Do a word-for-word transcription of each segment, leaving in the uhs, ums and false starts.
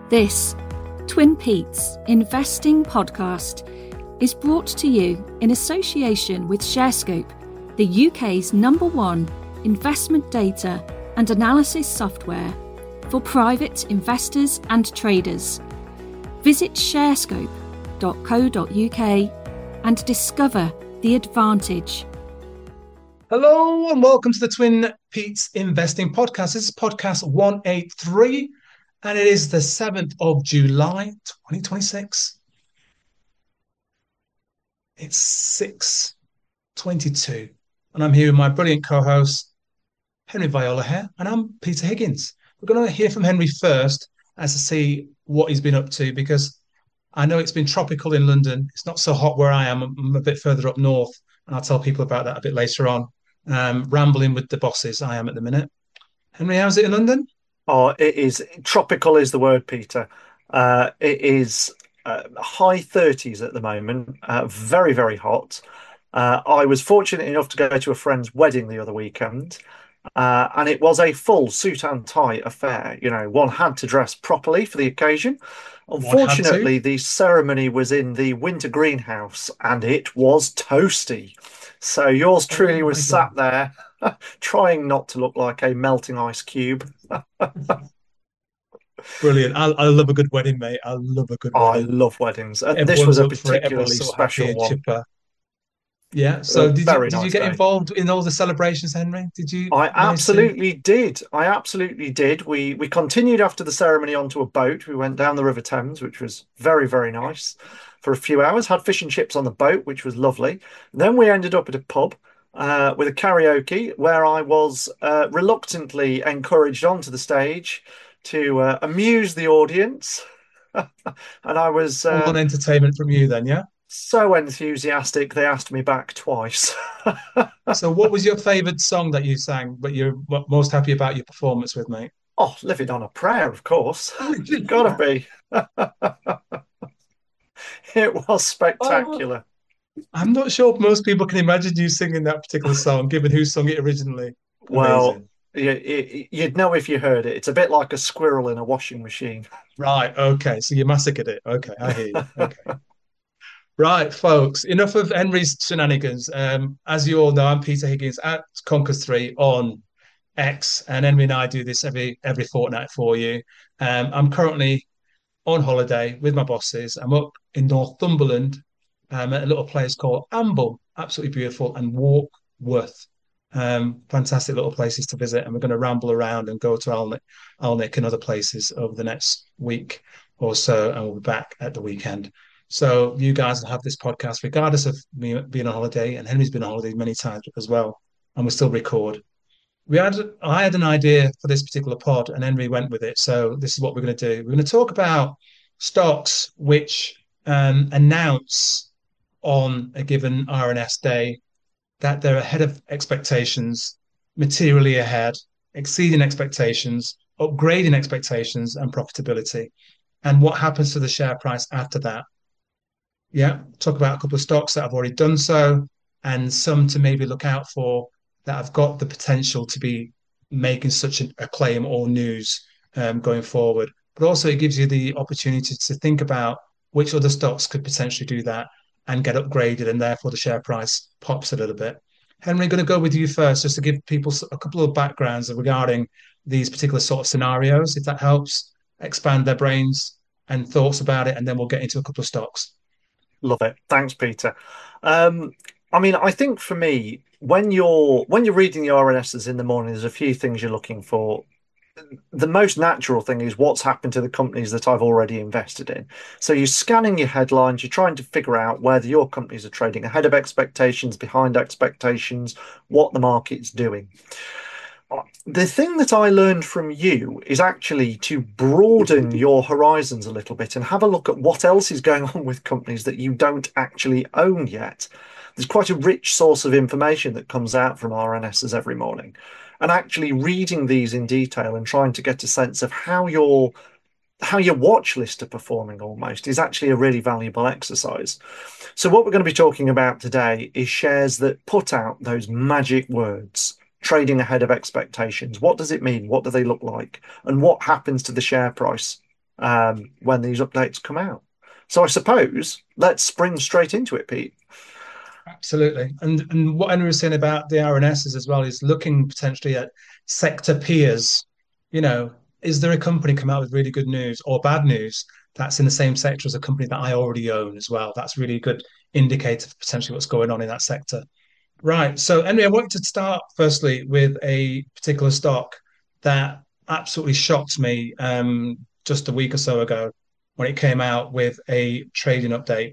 This Twin Peaks Investing Podcast is brought to you in association with Sharescope, the U K's number one investment data and analysis software for private investors and traders. Visit sharescope dot co dot uk and discover the advantage. Hello and welcome to the Twin Peaks Investing Podcast. This is podcast one eighty-three and it is the seventh of July, twenty twenty-six. It's six twenty-two and I'm here with my brilliant co-host, Henry Viola here, and I'm Peter Higgins. We're going to hear from Henry first as to see what he's been up to, because I know it's been tropical in London. It's not so hot where I am. I'm a bit further up north, and I'll tell people about that a bit later on. Um, rambling with the bosses I am at the minute. Henry, how's it in London? Oh, it is tropical is the word, Peter. Uh, it is uh, high thirties at the moment, uh, very, very hot. Uh, I was fortunate enough to go to a friend's wedding the other weekend, uh, and it was a full suit and tie affair. You know, one had to dress properly for the occasion. Unfortunately, the ceremony was in the winter greenhouse, and it was toasty. So yours truly oh was sat there trying not to look like a melting ice cube. Brilliant. I, I love a good wedding, mate. I love a good wedding. I love weddings. And this was a particularly so special one. Chipper. Yeah. So did, you, did nice you get day. involved in all the celebrations, Henry? Did you? I absolutely to... did. I absolutely did. We we continued after the ceremony onto a boat. We went down the River Thames, which was very, very nice for a few hours. Had fish and chips on the boat, which was lovely. Then we ended up at a pub uh, with a karaoke, where I was uh, reluctantly encouraged onto the stage to uh, amuse the audience. And I was... Uh, all on entertainment from you then, yeah? So enthusiastic, they asked me back twice. So what was your favourite song that you sang, but you're most happy about your performance with, mate? Oh, Living on a Prayer, of course. Gotta be. It was spectacular. Oh, I'm not sure if most people can imagine you singing that particular song, given who sung it originally. Amazing. Well, you, you'd know if you heard it. It's a bit like a squirrel in a washing machine. Right, okay. So you massacred it. Okay, I hear you. Okay. Right, folks, enough of Henry's shenanigans. Um, as you all know, I'm Peter Higgins at Conkers three on X, and Henry and I do this every every fortnight for you. Um, I'm currently on holiday with my bosses. I'm up in Northumberland um, at a little place called Amble, absolutely beautiful, and Warkworth. Um, fantastic little places to visit, and we're going to ramble around and go to Alnwick, Alnwick and other places over the next week or so, and we'll be back at the weekend. So you guys will have this podcast regardless of me being on holiday, and Henry's been on holiday many times as well, and we still record. We had I had an idea for this particular pod, and Henry went with it. So this is what we're going to do. We're going to talk about stocks which um, announce on a given R N S day that they're ahead of expectations, materially ahead, exceeding expectations, upgrading expectations, and profitability. And what happens to the share price after that? Yeah, talk about a couple of stocks that have already done so, and some to maybe look out for that have got the potential to be making such a, a claim or news um, going forward. But also it gives you the opportunity to think about which other stocks could potentially do that and get upgraded, and therefore the share price pops a little bit. Henry, I'm going to go with you first, just to give people a couple of backgrounds regarding these particular sort of scenarios, if that helps expand their brains and thoughts about it, and then we'll get into a couple of stocks. Love it. Thanks, Peter. Um, I mean, I think for me, when you're when you're reading the R N Ss in the morning, there's a few things you're looking for. The most natural thing is what's happened to the companies that I've already invested in. So you're scanning your headlines, you're trying to figure out whether your companies are trading ahead of expectations, behind expectations, what the market's doing. The thing that I learned from you is actually to broaden your horizons a little bit and have a look at what else is going on with companies that you don't actually own yet. There's quite a rich source of information that comes out from R N Ss every morning. And actually reading these in detail and trying to get a sense of how your how your watch list are performing almost is actually a really valuable exercise. So what we're going to be talking about today is shares that put out those magic words. Trading ahead of expectations. What does it mean? What do they look like? And what happens to the share price um, when these updates come out. So I suppose let's spring straight into it, Pete. Absolutely. And and what Henry was saying about the R N Ss as well is looking potentially at sector peers. You know, is there a company come out with really good news or bad news that's in the same sector as a company that I already own as well? That's really a good indicator for potentially what's going on in that sector. Right. So, Henry, I wanted to start firstly with a particular stock that absolutely shocked me um, just a week or so ago when it came out with a trading update.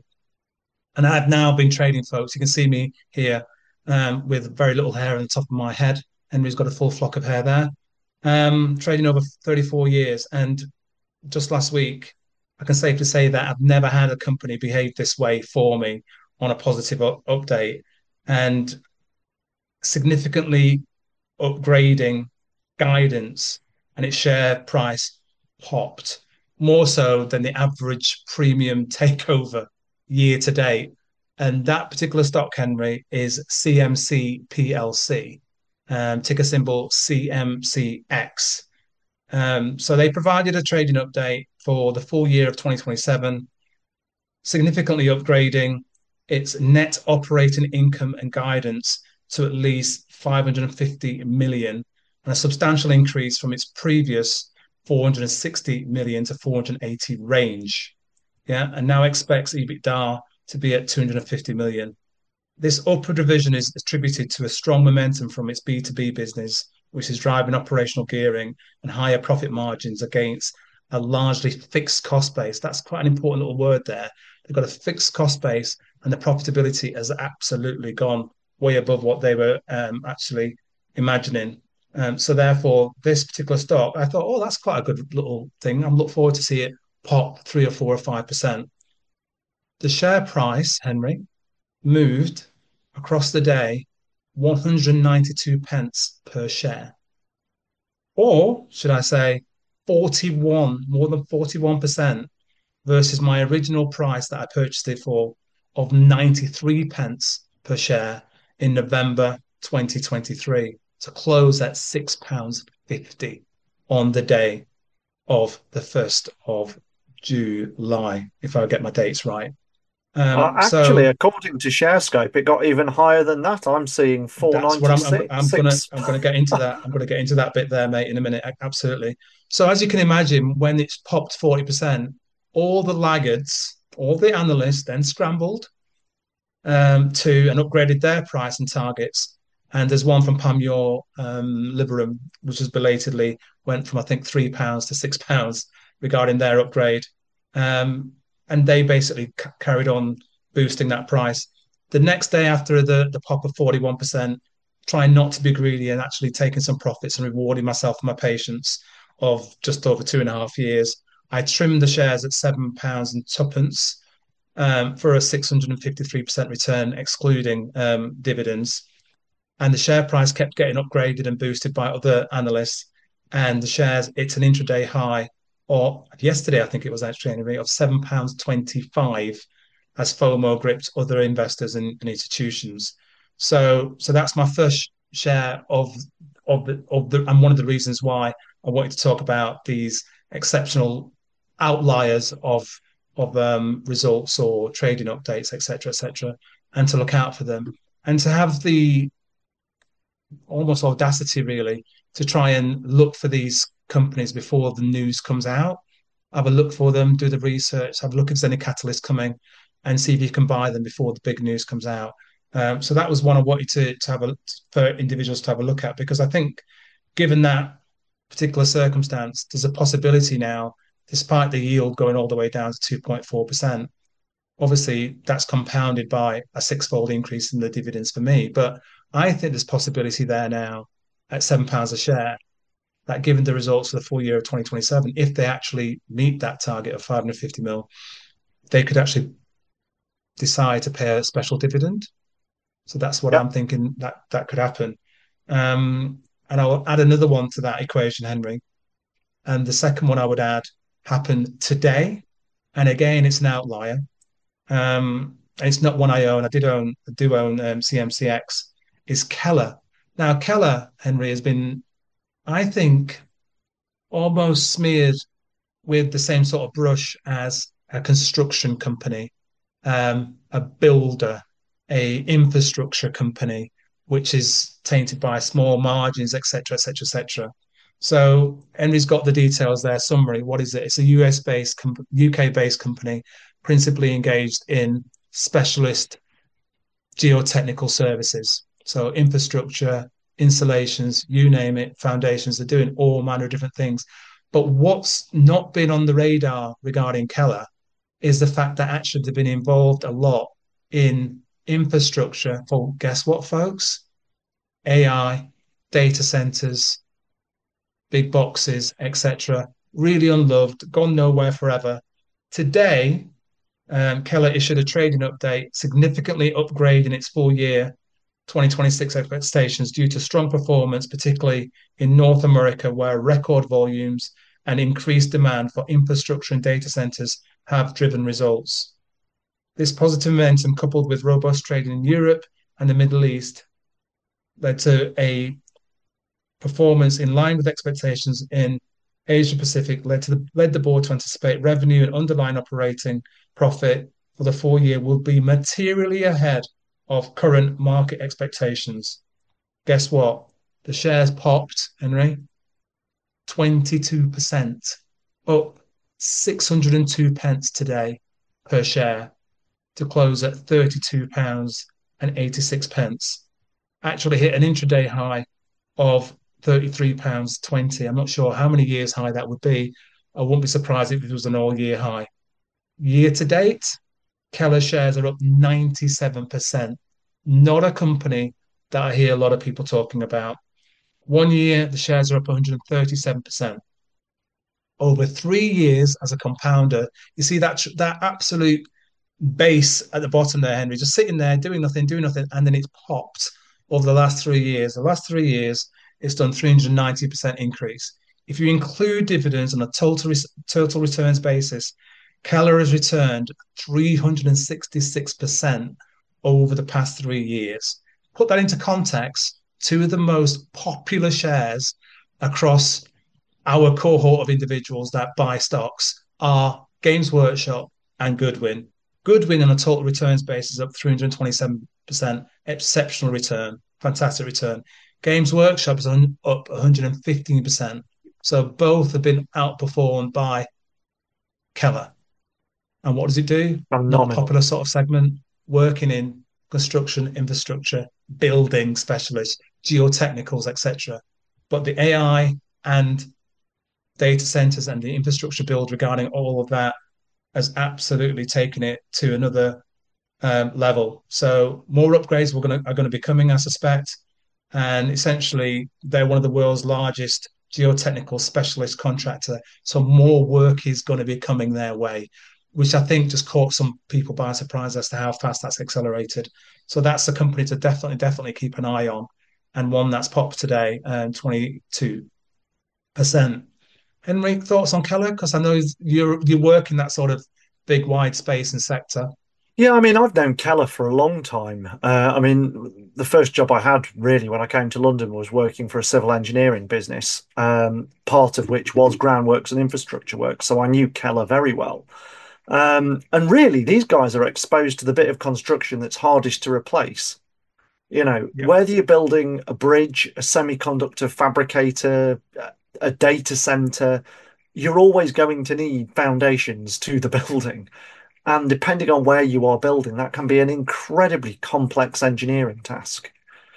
And I've now been trading, folks. You can see me here um, with very little hair on the top of my head. Henry's got a full flock of hair there. Um, trading over thirty-four years. And just last week, I can safely say that I've never had a company behave this way for me on a positive update and significantly upgrading guidance, and its share price popped more so than the average premium takeover year to date. And that particular stock, Henry, is C M C P L C, um, ticker symbol C M C X. Um, so they provided a trading update for the full year of twenty twenty-seven, significantly upgrading its net operating income and guidance to at least five hundred fifty million, and a substantial increase from its previous four hundred sixty million to four hundred eighty range. Yeah, and now expects EBITDA to be at two hundred fifty million. This upward revision is attributed to a strong momentum from its B two B business, which is driving operational gearing and higher profit margins against a largely fixed cost base. That's quite an important little word there. They've got a fixed cost base, and the profitability has absolutely gone way above what they were um, actually imagining. Um, so therefore, this particular stock, I thought, oh, that's quite a good little thing. I'm looking forward to see it pop three or four or five percent. The share price, Henry, moved across the day one hundred ninety-two pence per share. Or should I say forty-one, more than forty-one percent versus my original price that I purchased it for of ninety-three pence per share in November twenty twenty-three, to close at six pounds fifty on the day of the first of July, if I get my dates right. Uh, Um, actually, so according to ShareScope, it got even higher than that. I'm seeing that's what I'm, I'm, I'm gonna four ninety-six. I'm gonna get into that. I'm gonna get into that bit there, mate, in a minute. Absolutely. So as you can imagine, when it's popped forty percent, all the laggards, all the analysts then scrambled um, to and upgraded their price and targets. And there's one from Panmure um, Liberum, which has belatedly went from I think three pounds to six pounds regarding their upgrade. Um, and they basically c- carried on boosting that price. The next day after the, the pop of forty-one percent, trying not to be greedy and actually taking some profits and rewarding myself for my patience of just over two and a half years, I trimmed the shares at seven pounds and twopence um, for a six hundred fifty-three percent return, excluding um, dividends. And the share price kept getting upgraded and boosted by other analysts. And the shares, it's an intraday high, or yesterday, I think it was actually of seven pounds twenty-five as FOMO gripped other investors and, and institutions. So, so that's my first share of of the of the, and one of the reasons why I wanted to talk about these exceptional outliers of of um, results or trading updates, et cetera, et cetera, and to look out for them and to have the almost audacity, really, to try and look for these companies before the news comes out. Have a look for them, do the research, have a look if there's any catalyst coming, and see if you can buy them before the big news comes out. Um, so that was one I wanted to, to have a for individuals to have a look at, because I think, given that particular circumstance, there's a possibility now, despite the yield going all the way down to two point four percent. Obviously, that's compounded by a six-fold increase in the dividends for me. But I think there's possibility there now at seven pounds a share that, given the results for the full year of twenty twenty-seven, if they actually meet that target of five hundred fifty mil, they could actually decide to pay a special dividend. So that's what Yep. I'm thinking that that could happen. Um, and I'll add another one to that equation, Henry. And the second one I would add happened today. And again, it's an outlier. Um, it's not one I own. I did own, I do own um, C M C X. Is Keller. Now, Keller, Henry, has been, I think, almost smeared with the same sort of brush as a construction company, um, a builder, a infrastructure company, which is tainted by small margins, et cetera, et cetera, et cetera. So Henry's got the details there. Summary: what is it? It's a U S based, U K based company, principally engaged in specialist geotechnical services. So infrastructure, installations, you name it, foundations. They're doing all manner of different things. But what's not been on the radar regarding Keller is the fact that actually they've been involved a lot in infrastructure for, guess what, folks? A I, data centers, big boxes, et cetera. Really unloved, gone nowhere forever. Today, um, Keller issued a trading update, significantly upgrading its full year twenty twenty-six expectations due to strong performance, particularly in North America, where record volumes and increased demand for infrastructure and data centers have driven results. This positive momentum, coupled with robust trading in Europe and the Middle East, led to a performance in line with expectations in Asia Pacific, led to the, led the board to anticipate revenue and underlying operating profit for the full year will be materially ahead of current market expectations. Guess what? The shares popped, Henry, twenty-two percent, up six hundred and two pence today per share to close at thirty-two pounds and eighty-six pence. Actually hit an intraday high of thirty-three pounds twenty. I'm not sure how many years high that would be. I wouldn't be surprised if it was an all-year high. Year to date, Keller shares are up ninety-seven percent. Not a company that I hear a lot of people talking about. One year, the shares are up one hundred thirty-seven percent. Over three years as a compounder, you see that, that absolute base at the bottom there, Henry, just sitting there, doing nothing, doing nothing, and then it's popped over the last three years. The last three years, it's done three hundred ninety percent increase. If you include dividends on a total, total returns basis, Keller has returned three hundred sixty-six percent over the past three years. Put that into context, two of the most popular shares across our cohort of individuals that buy stocks are Games Workshop and Goodwin. Goodwin on a total returns basis up three hundred twenty-seven percent, exceptional return, fantastic return. Games Workshop is on, up one hundred fifteen percent. So both have been outperformed by Keller. And what does it do? Phenomenal. Not a popular sort of segment, working in construction, infrastructure, building specialists, geotechnicals, et cetera. But the A I and data centers and the infrastructure build regarding all of that has absolutely taken it to another um, level. So more upgrades we're gonna, are going to be coming, I suspect. And essentially, they're one of the world's largest geotechnical specialist contractor. So more work is going to be coming their way, which I think just caught some people by surprise as to how fast that's accelerated. So that's a company to definitely, definitely keep an eye on, and one that's popped today, um, twenty-two percent. Henry, thoughts on Keller? Because I know you're you work in that sort of big, wide space and sector. Yeah, I mean, I've known Keller for a long time. Uh, I mean, the first job I had really when I came to London was working for a civil engineering business, um, part of which was groundworks and infrastructure work. So I knew Keller very well. Um, and really, these guys are exposed to the bit of construction that's hardest to replace. You know, Yeah. whether you're building a bridge, a semiconductor fabricator, a data center, you're always going to need foundations to the building. And depending on where you are building, that can be an incredibly complex engineering task.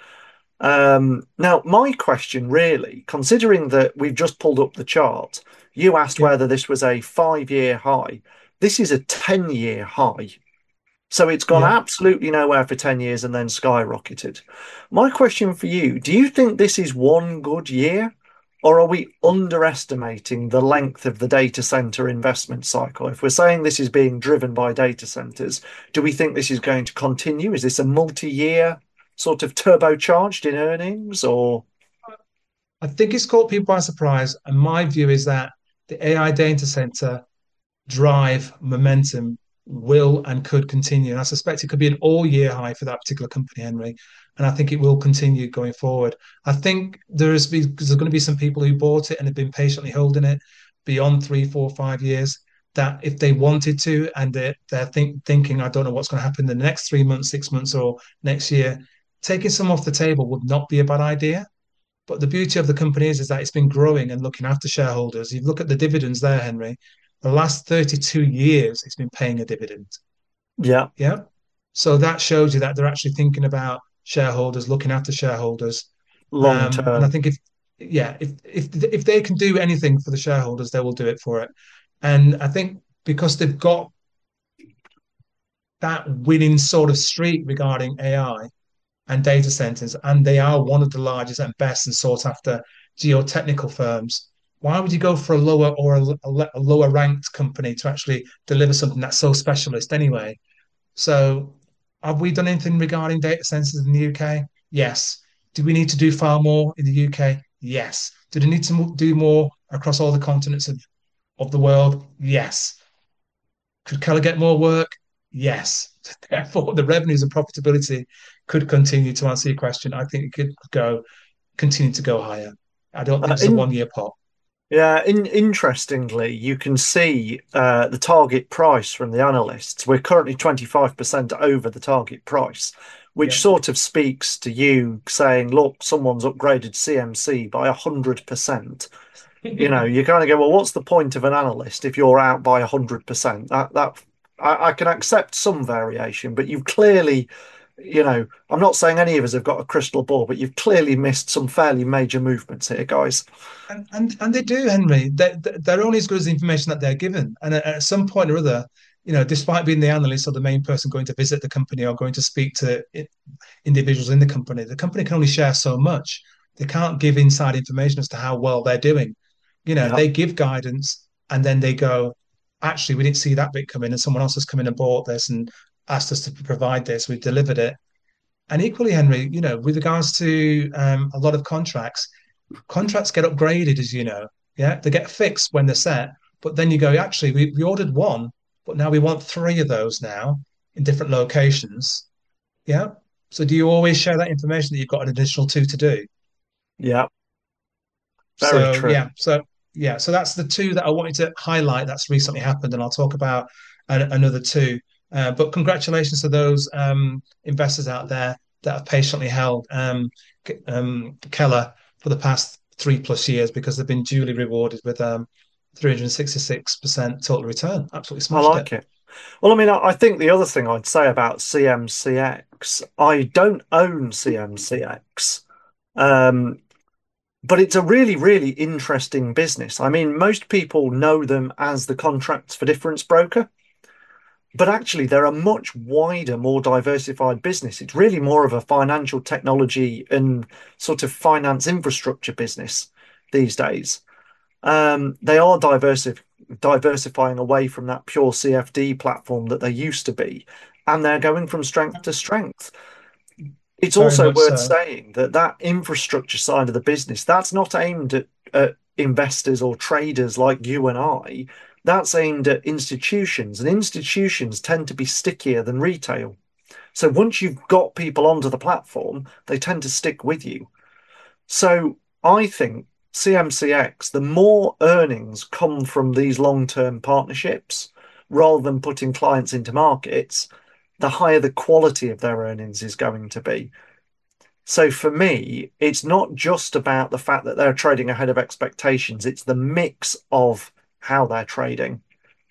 Um, now, my question really, considering that we've just pulled up the chart, you asked Yeah. whether this was a five-year high. This is a ten-year high. So it's gone Yeah. absolutely nowhere for ten years and then skyrocketed. My question for you, do you think this is one good year? Or are we underestimating the length of the data center investment cycle? If we're saying this is being driven by data centers, do we think this is going to continue? Is this a multi-year sort of turbocharged in earnings, or? I think it's caught people by surprise. And my view is that the A I data center drive momentum will and could continue. And I suspect it could be an all year high for that particular company, Henry. And I think it will continue going forward. I think there is there's going to be some people who bought it and have been patiently holding it beyond three, four, five years, that if they wanted to and they're, they're think, thinking, I don't know what's going to happen in the next three months, six months, or next year, taking some off the table would not be a bad idea. But the beauty of the company is, is that it's been growing and looking after shareholders. You look at the dividends there, Henry, the last thirty-two years, it's been paying a dividend. Yeah. Yeah. So that shows you that they're actually thinking about shareholders, looking after shareholders. Long Um, and I term. think if, yeah, if, if, if they can do anything for the shareholders, they will do it for it. And I think because they've got that winning sort of streak regarding A I and data centers, and they are one of the largest and best and sought after geotechnical firms. Why would you go for a lower or a, a lower ranked company to actually deliver something that's so specialist anyway? So, have we done anything regarding data centers in the U K? Yes. Do we need to do far more in the U K? Yes. Do they need to do more across all the continents of, of the world? Yes. Could Keller get more work? Yes. Therefore, the revenues and profitability could continue. To answer your question, I think it could go continue to go higher. I don't think Uh, it's a in one year pop. Yeah, in, interestingly, you can see uh, the target price from the analysts. We're currently twenty-five percent over the target price, which Yeah. sort of speaks to you saying, look, someone's upgraded C M C by one hundred percent. You know, you kind of go, well, what's the point of an analyst if you're out by one hundred percent? That, that I, I can accept some variation, but you've clearly, you know, I'm not saying any of us have got a crystal ball, but you've clearly missed some fairly major movements here, guys. And, and and they do, Henry. They they're only as good as the information that they're given. And at, at some point or other, you know, despite being the analyst or the main person going to visit the company or going to speak to individuals in the company, the company can only share so much. They can't give inside information as to how well they're doing. You know, Yeah. they give guidance and then they go, actually, we didn't see that bit coming, and someone else has come in and bought this and asked us to provide this. We've delivered it. And equally, Henry, you know, with regards to um, a lot of contracts, contracts get upgraded, as you know. Yeah, they get fixed when they're set, but then you go, actually, we, we ordered one, but now we want three of those now in different locations. Yeah. So do you always share that information that you've got an additional two to do? Yeah. Very So true. yeah, so yeah, so that's the two that I wanted to highlight that's recently happened, and I'll talk about a, another two. Uh, but congratulations to those um, investors out there that have patiently held um, um, Keller for the past three plus years, because they've been duly rewarded with um, three hundred sixty-six percent total return. Absolutely I smashed it. like it. Well, I mean, I, I think the other thing I'd say about C M C X, I don't own C M C X, um, but it's a really, really interesting business. I mean, most people know them as the contracts for difference broker, but actually they're a much wider, more diversified business. It's really more of a financial technology and sort of finance infrastructure business these days. Um, they are diversif diversifying away from that pure C F D platform that they used to be, and they're going from strength to strength. It's Very also much worth so. saying that that infrastructure side of the business, that's not aimed at, at investors or traders like you and I. That's aimed at institutions, and institutions tend to be stickier than retail. So once you've got people onto the platform, they tend to stick with you. So I think C M C X, the more earnings come from these long-term partnerships rather than putting clients into markets, the higher the quality of their earnings is going to be. So for me, it's not just about the fact that they're trading ahead of expectations, it's the mix of how they're trading.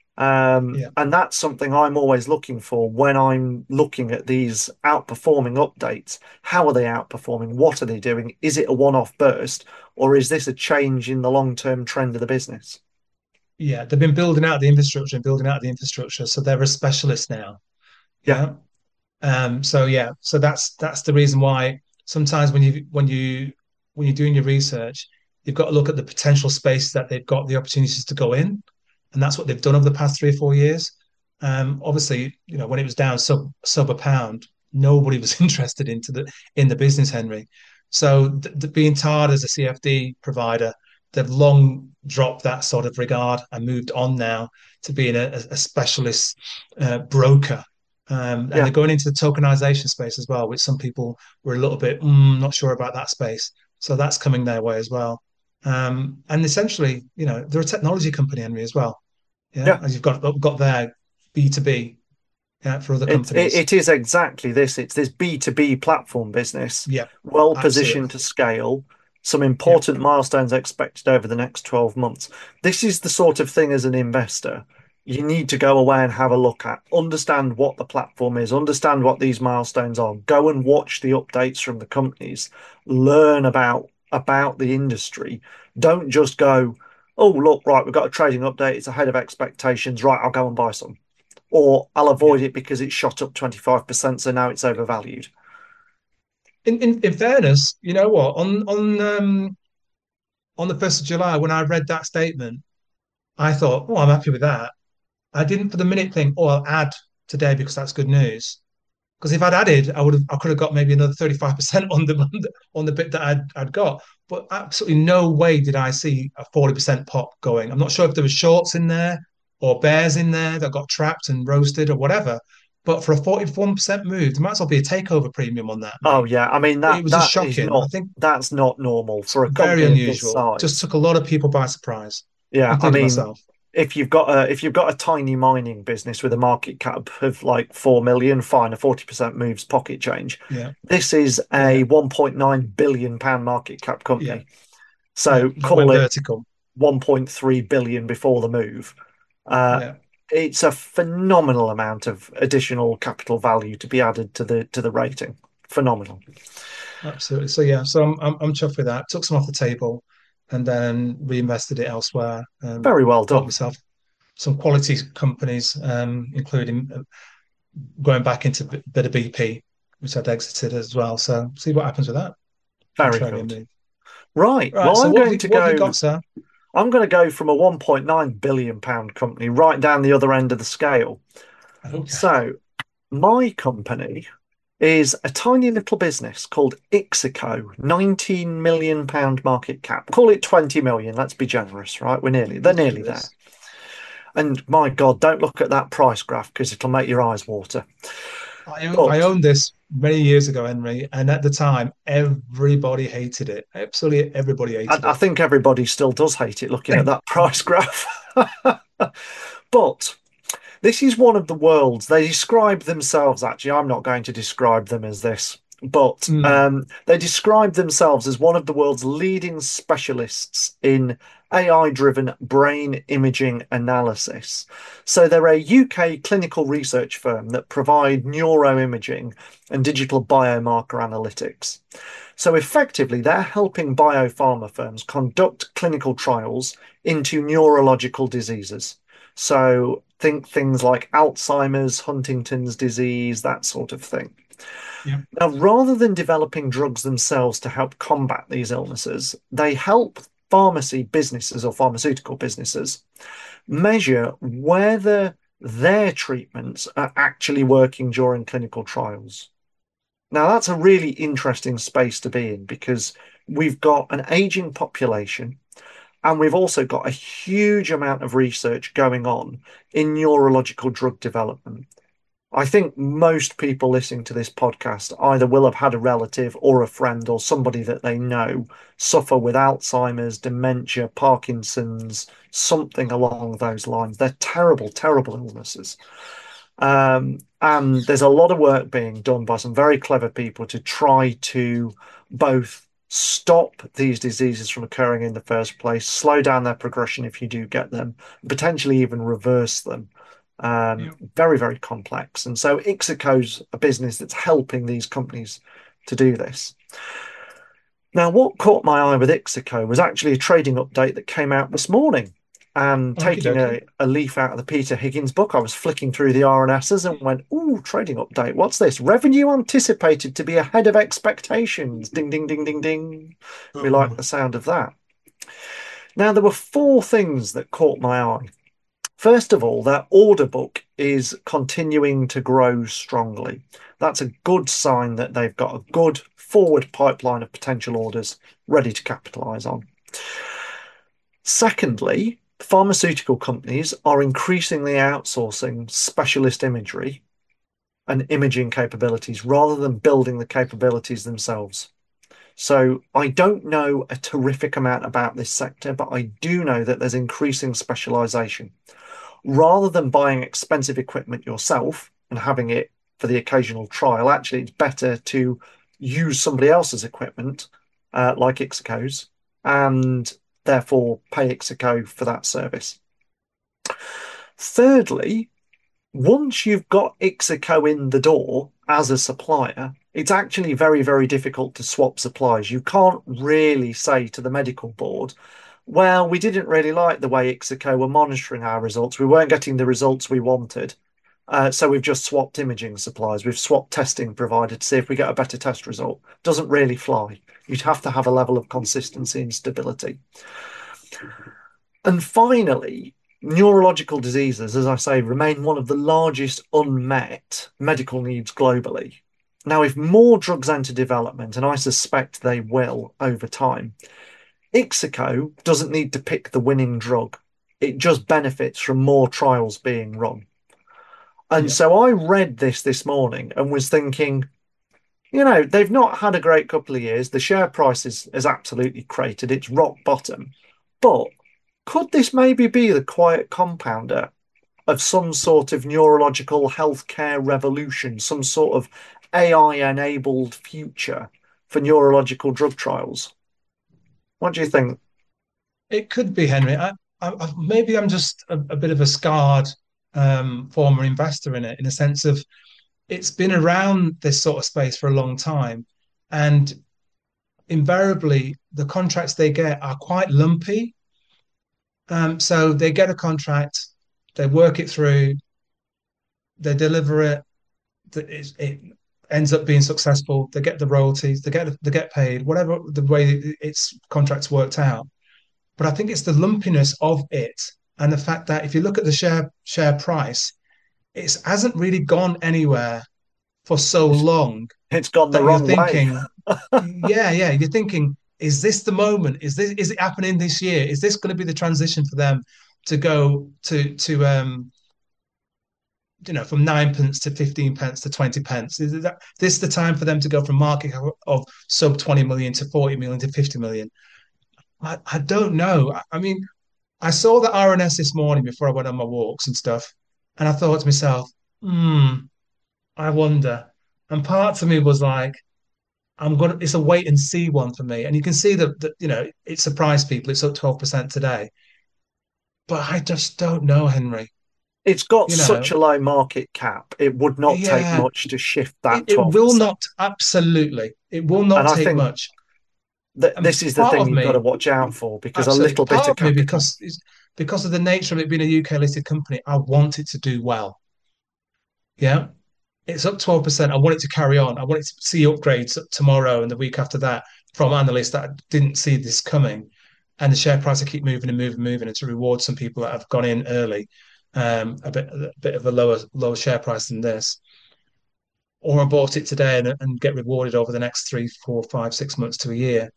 Um, Yeah. and that's something I'm always looking for when I'm looking at these outperforming updates. How are they outperforming? What are they doing? Is it a one-off burst, or is this a change in the long-term trend of the business? Yeah. They've been building out the infrastructure and building out the infrastructure. So they're a specialist now. Yeah, Yeah. Um, so yeah, so that's that's the reason why sometimes when you when you when you're doing your research, you've got to look at the potential space that they've got the opportunities to go in, and that's what they've done over the past three or four years. Um, obviously, you know, when it was down sub sub a pound, nobody was interested into the in the business, Henry. So th- th- being tarred as a C F D provider, they've long dropped that sort of regard and moved on now to being a, a specialist uh, broker, um, and yeah. they're going into the tokenization space as well, which some people were a little bit mm, not sure about that space. So that's coming their way as well. Um, and essentially, you know, they're a technology company, Henry, as well. Yeah, Yeah. as you've got got their B two B, yeah, for other It, it companies. it is exactly this. It's this B two B platform business, Yeah, well positioned absolutely. to scale, some Yeah, important milestones expected over the next twelve months. This is the sort of thing as an investor you need to go away and have a look at, understand what the platform is, understand what these milestones are, go and watch the updates from the companies, learn about about the industry. Don't just go, oh, look, right, we've got a trading update, it's ahead of expectations, right, I'll go and buy some, or I'll yeah. avoid it because it shot up twenty-five percent, so now it's overvalued. In, in in fairness, you know what? On on um on the first of July, when I read that statement, I thought, oh, I'm happy with that. I didn't for the minute think, oh, I'll add today because that's good news. Because if I'd added, I would have I could have got maybe another thirty-five percent on the on the bit that I'd I'd got. But absolutely no way did I see a forty percent pop going. I'm not sure if there were shorts in there or bears in there that got trapped and roasted or whatever. But for a forty-one percent move, there might as well be a takeover premium on that, Oh mate. yeah, I mean that It was just that is shocking. I not think that's not normal it's for a very company of this unusual. Just size. took a lot of people by surprise, Yeah, I including mean, myself. if you've got a if you've got a tiny mining business with a market cap of like four million, fine, a forty percent moves pocket change. Yeah, This is yeah, a one point nine billion pound market cap yeah, company. yeah. So That call went it vertical. one point three billion before the move. Uh, Yeah. it's a phenomenal amount of additional capital value to be added to the to the rating. Phenomenal. Absolutely. So yeah, so I'm I'm, I'm chuffed with that. Took some off the table, and then reinvested it elsewhere. Um, Very well bought done. myself some quality companies, um, including uh, going back into a bit of B P, which I'd exited as well. So see what happens with that. Very Contrarian good. move. Right. Right. Well, So I'm what have going you to what have you go. got, sir? I'm going to go from a one point nine billion pound company right down the other end of the scale. Okay. So, my company is a tiny little business called Ixico, nineteen million pound market cap. Call it twenty million. Let's be generous, right? We're nearly, they're nearly there. Ridiculous. And my God, don't look at that price graph because it'll make your eyes water. I own, I But owned this many years ago, Henry, and at the time, everybody hated it. Absolutely, everybody I, hated I it. think everybody still does hate it looking at that price graph. But this is one of the world's, they describe themselves, actually, I'm not going to describe them as this, but Mm, um, they describe themselves as one of the world's leading specialists in A I-driven brain imaging analysis. So they're a U K clinical research firm that provide neuroimaging and digital biomarker analytics. So effectively, they're helping biopharma firms conduct clinical trials into neurological diseases. So think things like Alzheimer's, Huntington's disease, that sort of thing. yeah. Now, rather than developing drugs themselves to help combat these illnesses, they help pharmacy businesses or pharmaceutical businesses measure whether their treatments are actually working during clinical trials. Now, that's a really interesting space to be in because we've got an aging population and we've also got a huge amount of research going on in neurological drug development. I think most people listening to this podcast either will have had a relative or a friend or somebody that they know suffer with Alzheimer's, dementia, Parkinson's, something along those lines. They're terrible, terrible illnesses. Um, and there's a lot of work being done by some very clever people to try to both stop these diseases from occurring in the first place, slow down their progression if you do get them, potentially even reverse them. Um, Yeah. very, very complex. And so Ixico's a business that's helping these companies to do this. Now, what caught my eye with Ixico was actually a trading update that came out this morning. And Okie taking dokie. a, a leaf out of the Peter Higgins book, I was flicking through the R N Ss and went, "Ooh, trading update. What's this? Revenue anticipated to be ahead of expectations. Ding, ding, ding, ding, ding." We like Ooh. the sound of that. Now, there were four things that caught my eye. First of all, their order book is continuing to grow strongly. That's a good sign that they've got a good forward pipeline of potential orders ready to capitalize on. Secondly, pharmaceutical companies are increasingly outsourcing specialist imagery and imaging capabilities rather than building the capabilities themselves. So I don't know a terrific amount about this sector, but I do know that there's increasing specialization. Rather than buying expensive equipment yourself and having it for the occasional trial, actually, it's better to use somebody else's equipment, uh, like Ixico's, and therefore pay Ixico for that service. Thirdly, once you've got Ixico in the door as a supplier, it's actually very, very difficult to swap suppliers. You can't really say to the medical board, well, we didn't really like the way Ixico were monitoring our results. We weren't getting the results we wanted. Uh, so we've just swapped imaging suppliers. We've swapped testing provider to see if we get a better test result. Doesn't really fly. You'd have to have a level of consistency and stability. And finally, neurological diseases, as I say, remain one of the largest unmet medical needs globally. Now, if more drugs enter development, and I suspect they will over time, Ixico doesn't need to pick the winning drug. It just benefits from more trials being run. And yeah. so I read this this morning and was thinking, you know, they've not had a great couple of years. The share price is, is absolutely cratered. It's rock bottom. But could this maybe be the quiet compounder of some sort of neurological healthcare revolution, some sort of A I-enabled future for neurological drug trials? What do you think? It could be, Henry. I, I, maybe I'm just a, a bit of a scarred um, former investor in it, in a sense of it's been around this sort of space for a long time. And invariably, the contracts they get are quite lumpy. Um, so they get a contract, they work it through, they deliver it, it, it ends up being successful. They get the royalties, they get they get paid, whatever the way its contracts worked out. But I think it's the lumpiness of it and the fact that if you look at the share share price, it hasn't really gone anywhere for so long. It's gone the wrong thinking, way. yeah, yeah. You're thinking, is this the moment? Is this is it happening this year? Is this going to be the transition for them to go to to um you know from nine pence to fifteen pence to twenty pence? Is that this the time for them to go from market of sub twenty million to forty million to fifty million? I, I don't know. I, I mean, I saw the R N S this morning before I went on my walks and stuff, and I thought to myself, hmm, I wonder. And part of me was like, I'm gonna. It's a wait and see one for me. And you can see that, that you know, it surprised people. It's up twelve percent today, but I just don't know, Henry. It's got You know, such a low market cap. It would not take yeah, much to shift that it, it twelve will percent. not. Absolutely, it will not And I take think much. that And this is the part thing of you've got me, to watch out for, because a absolutely, little bit part of of me, capital. because it's, because of the nature of it being a U K listed company, I want it to do well. Yeah, it's up twelve percent. I want it to carry on. I want it to see upgrades tomorrow and the week after that from analysts that didn't see this coming. And the share price will keep moving and moving and moving, and to reward some people that have gone in early, um, a bit a bit of a lower lower share price than this. Or I bought it today and, and get rewarded over the next three, four, five, six months to a year.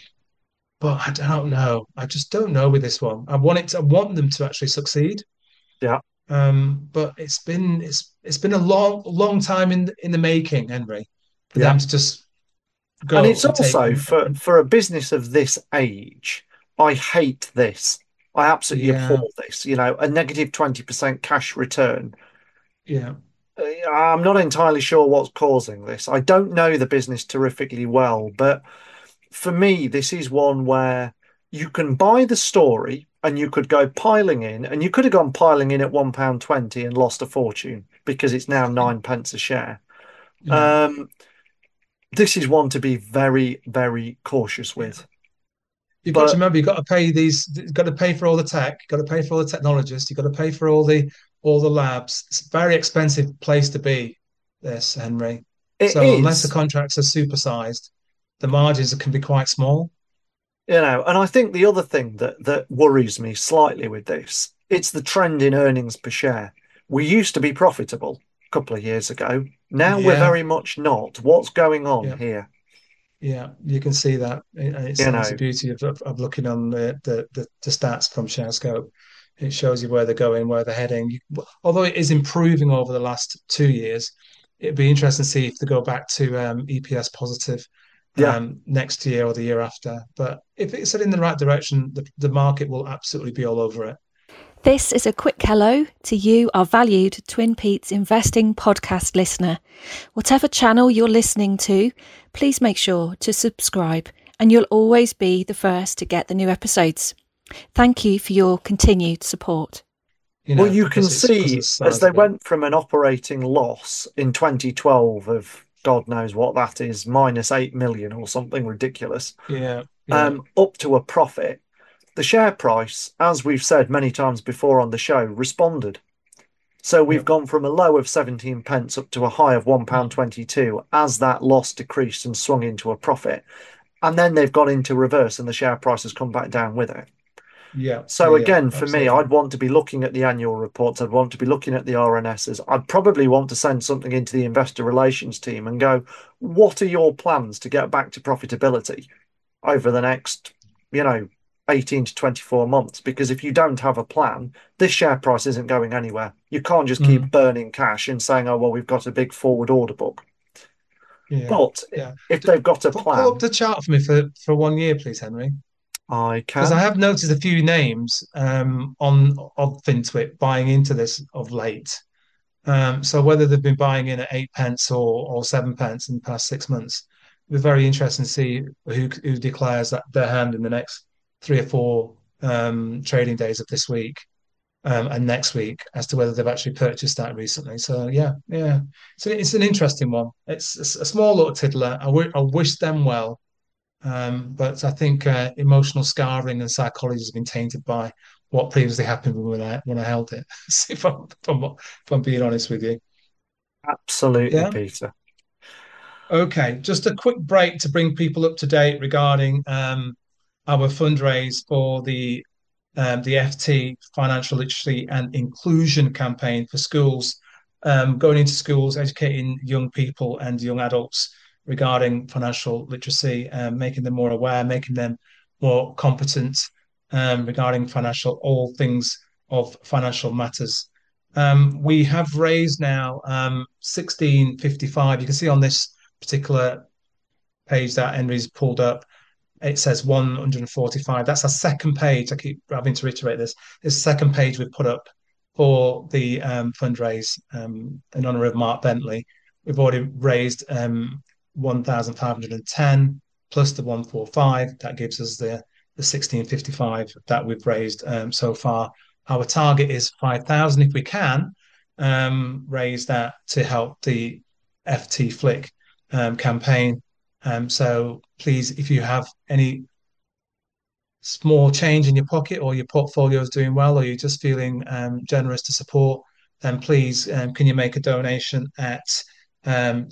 But I don't know. I just don't know with this one. I want it to, I want them to actually succeed. Yeah. Um, but it's been it's it's been a long long time in in the making, Henry, for Yeah. them to just go And it's and take also and, for, and for a business of this age, I hate this. I absolutely yeah, abhor this. You know, a negative twenty percent cash return. yeah, Uh, I'm not entirely sure what's causing this. I don't know the business terrifically well, but for me, this is one where you can buy the story and you could go piling in, and you could have gone piling in at one pound twenty and lost a fortune because it's now nine pence a share. yeah. Um, this is one to be very, very cautious with. You've got to But remember, you've got to pay these. You've got to pay for all the tech. You've got to pay for all the technologists. You've got to pay for all the all the labs. It's a very expensive place to be. This, Henry. it So unless the is, contracts are supersized, the margins can be quite small. you know, and I think the other thing that that worries me slightly with this, it's the trend in earnings per share. We used to be profitable a couple of years ago. Now we're Yeah, very much not. What's going on yeah. here? Yeah, you can see that, and it's, You it's the know, beauty of, of, of looking on the, the, the, the stats from ShareScope. It shows you where they're going, where they're heading. You- Although it is improving over the last two years, it'd be interesting to see if they go back to um, E P S positive Yeah. um, next year or the year after. But if it's in the right direction, the, the market will absolutely be all over it. This is a quick hello to you, our valued Twin Peaks Investing podcast listener. Whatever channel you're listening to, please make sure to subscribe and you'll always be the first to get the new episodes. Thank you for your continued support. You know, well, you can it's, see as they went from an operating loss in twenty twelve of God knows what that is, minus eight million or something ridiculous, yeah, yeah. Um, up to a profit. The share price, as we've said many times before on the show, responded. So we've yep. gone from a low of seventeen pence up to a high of one pound twenty-two as that loss decreased and swung into a profit. And then they've gone into reverse and the share price has come back down with it. Yeah. So yeah, again, yeah, for absolutely. me, I'd want to be looking at the annual reports. I'd want to be looking at the R N Ss. I'd probably want to send something into the investor relations team and go, what are your plans to get back to profitability over the next, you know, eighteen to twenty-four months? Because if you don't have a plan, this share price isn't going anywhere. You can't just keep mm. burning cash and saying, oh, well, we've got a big forward order book. Yeah, but yeah. if they've got a pull, plan... Pull up the chart for me for, for one year, please, Henry. I can. Because I have noticed a few names um, on of FinTwit buying into this of late. Um, so whether they've been buying in at eight pence or, or seven pence in the past six months, it'll be very interesting to see who, who declares that their hand in the next three or four um, trading days of this week um, and next week as to whether they've actually purchased that recently. So yeah, yeah, so it's an interesting one. It's, it's a small little tiddler. I, w- I wish them well, um, but I think uh, emotional scarring and psychology has been tainted by what previously happened when I when I held it. if, I'm, if, I'm, if I'm being honest with you. Absolutely, yeah? Peter. Okay, just a quick break to bring people up to date regarding um, our fundraise for the um, the F T Financial Literacy and Inclusion campaign for schools, um, going into schools, educating young people and young adults regarding financial literacy, um, making them more aware, making them more competent um, regarding financial, all things of financial matters. Um, we have raised now um, sixteen fifty-five. You can see on this particular page that Henry's pulled up, it says one hundred forty-five. That's our second page. I keep having to reiterate this. This second page we've put up for the um, fundraise um, in honor of Mark Bentley. We've already raised um, one thousand five hundred ten plus the one forty-five. That gives us the, the sixteen fifty-five that we've raised um, so far. Our target is five thousand if we can um, raise that to help the F T Flick um, campaign. Um, so please, if you have any small change in your pocket or your portfolio is doing well, or you're just feeling um, generous to support, then please, um, can you make a donation at um,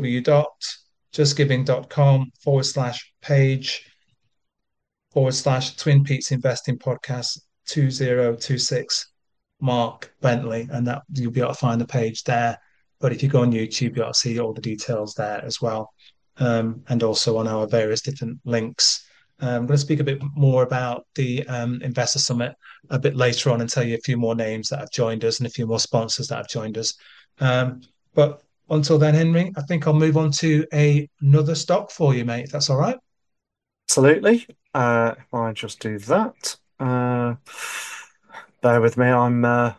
www.justgiving.com forward slash page forward slash Twin Peaks Investing Podcast two thousand twenty-six Mark Bentley, and that you'll be able to find the page there. But if you go on YouTube, you'll be able to see all the details there as well. Um, and also on our various different links. Um, I'm going to speak a bit more about the um, Investor Summit a bit later on and tell you a few more names that have joined us and a few more sponsors that have joined us. Um, but until then, Henry, I think I'll move on to a, another stock for you, mate, if that's all right. Absolutely. Uh, if I just do that. Uh, bear with me, I'm... Uh...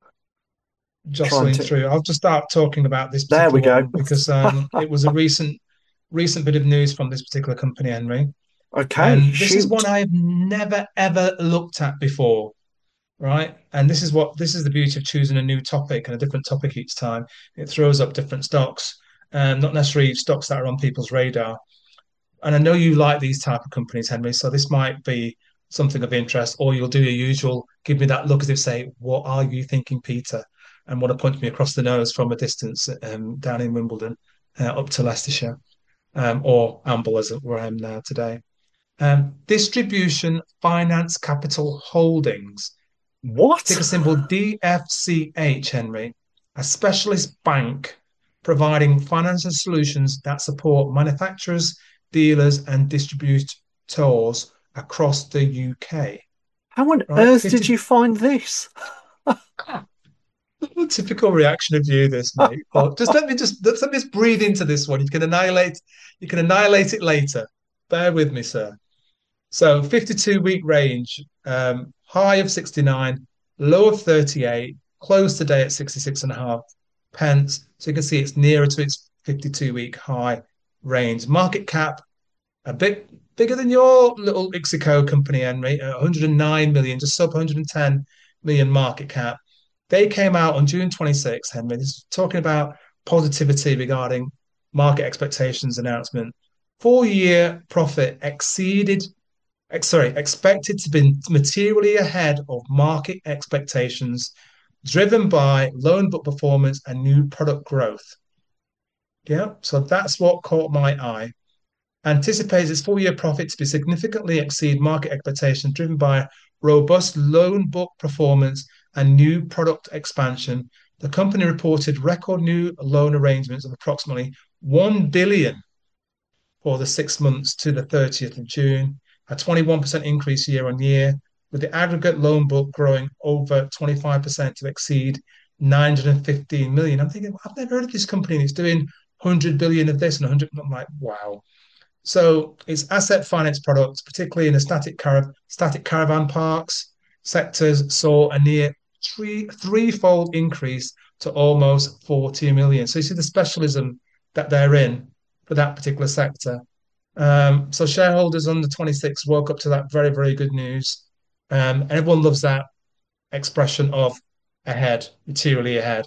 jostling to... through. I'll just start talking about this there we go one because um, it was a recent recent bit of news from this particular company, Henry. Okay, and this shoot. is one I've never ever looked at before, right? And this is what this is the beauty of choosing a new topic and a different topic each time. It throws up different stocks, and um, not necessarily stocks that are on people's radar. And I know you like these type of companies, Henry, so this might be something of interest, or you'll do your usual, give me that look as if say, what are you thinking, Peter? And want to punch me across the nose from a distance um, down in Wimbledon uh, up to Leicestershire um, or Amble, as where I am now today. Um, Distribution Finance Capital Holdings. What? Ticker symbol D F C H, Henry, a specialist bank providing financial solutions that support manufacturers, dealers, and distributors across the U K. How on right? earth fifty... did you find this? a typical reaction of you, this mate. But just let me just let me just breathe into this one. You can annihilate, you can annihilate it later. Bear with me, sir. So fifty-two week range, um, high of sixty-nine, low of thirty-eight, close today at sixty-six and a half pence. So you can see it's nearer to its fifty-two week high range. Market cap a bit bigger than your little Ixico company, Henry, one hundred nine million, just sub one hundred ten million market cap. They came out on June twenty-sixth, Henry. This is talking about positivity regarding market expectations announcement. Four year profit exceeded, sorry, expected to be materially ahead of market expectations, driven by loan book performance and new product growth. Yeah, so that's what caught my eye. Anticipates its full-year profit to be significantly exceed market expectations, driven by robust loan book performance and new product expansion. The company reported record new loan arrangements of approximately one billion for the six months to the thirtieth of June, a twenty-one percent increase year on year, with the aggregate loan book growing over twenty-five percent to exceed nine hundred fifteen million. I'm thinking, I've never heard of this company, and it's doing one hundred billion of this and one hundred. I'm like, wow. So its asset finance products, particularly in the static, car- static caravan parks sectors, saw a near three threefold increase to almost forty million. So you see the specialism that they're in for that particular sector. Um, so shareholders on the twenty-sixth woke up to that very, very good news. Um, and everyone loves that expression of ahead, materially ahead.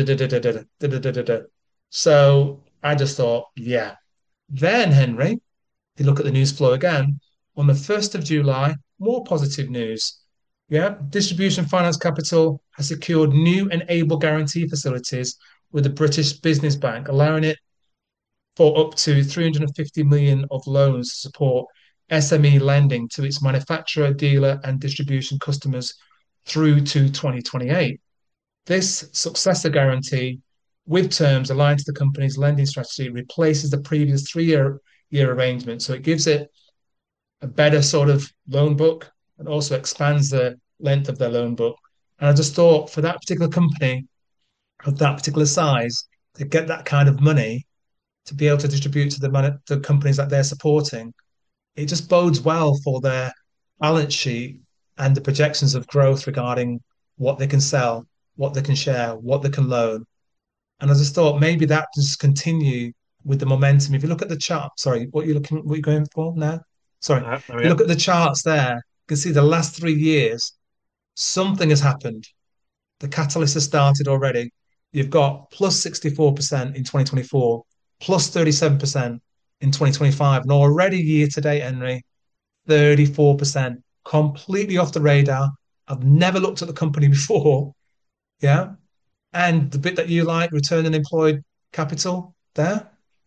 So I just thought, yeah. Then, Henry, if you look at the news flow again, on the first of July, more positive news. Yeah, Distribution Finance Capital has secured new Enable guarantee facilities with the British Business Bank, allowing it for up to three hundred fifty million of loans to support S M E lending to its manufacturer, dealer, and distribution customers through to twenty twenty-eight. This successor guarantee, with terms aligned to the company's lending strategy, replaces the previous three-year year arrangement. So it gives it a better sort of loan book and also expands the length of their loan book. And I just thought for that particular company of that particular size, to get that kind of money to be able to distribute to the, man- the companies that they're supporting, it just bodes well for their balance sheet and the projections of growth regarding what they can sell, what they can share, what they can loan. And I just thought maybe that just continue with the momentum. If you look at the chart, sorry, what are you looking, what are you going for now? Sorry, Uh, if you look at the charts there, you can see the last three years, something has happened. The catalyst has started already. You've got plus sixty-four percent in twenty twenty-four, plus thirty-seven percent in twenty twenty-five, and already year to date, Henry, thirty-four percent, completely off the radar. I've never looked at the company before. Yeah. And the bit that you like, return on employed capital there,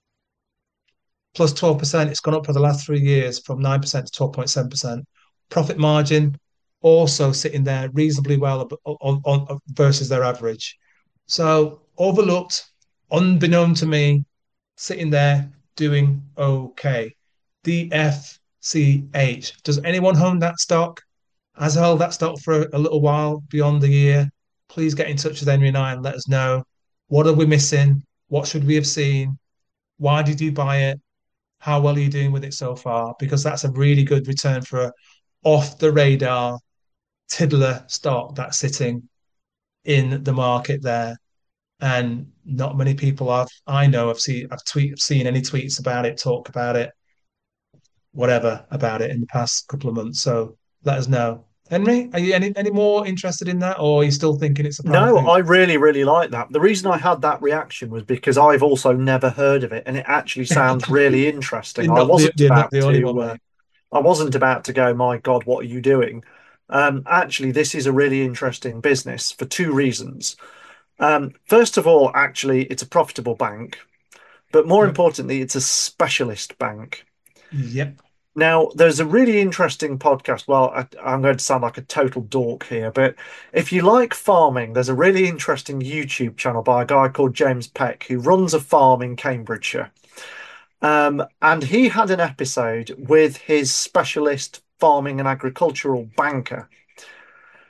plus twelve percent. It's gone up for the last three years from nine percent to twelve point seven percent. Profit margin also sitting there reasonably well on, on, on versus their average. So overlooked, unbeknown to me, sitting there doing okay. D F C H. Does anyone own that stock? Has held that stock for a, a little while beyond the year. Please get in touch with Henry and I and let us know. What are we missing? What should we have seen? Why did you buy it? How well are you doing with it so far? Because that's a really good return for a off the radar tiddler stock that's sitting in the market there. And not many people I've I know have seen I've tweet seen any tweets about it, talk about it, whatever about it in the past couple of months. So let us know. Henry, are you any, any more interested in that, or are you still thinking it's a prime no, food? I really, really like that. The reason I had that reaction was because I've also never heard of it, and it actually sounds really interesting. You're I not the, wasn't you're not about the only one, to, uh, mate. I wasn't about to go, my God, what are you doing? Um, actually, this is a really interesting business for two reasons. Um, first of all, actually, it's a profitable bank, but more Yep. importantly, it's a specialist bank. Yep. Now, there's a really interesting podcast. Well, I, I'm going to sound like a total dork here, but if you like farming, there's a really interesting YouTube channel by a guy called James Peck who runs a farm in Cambridgeshire. Um, and he had an episode with his specialist farming and agricultural banker.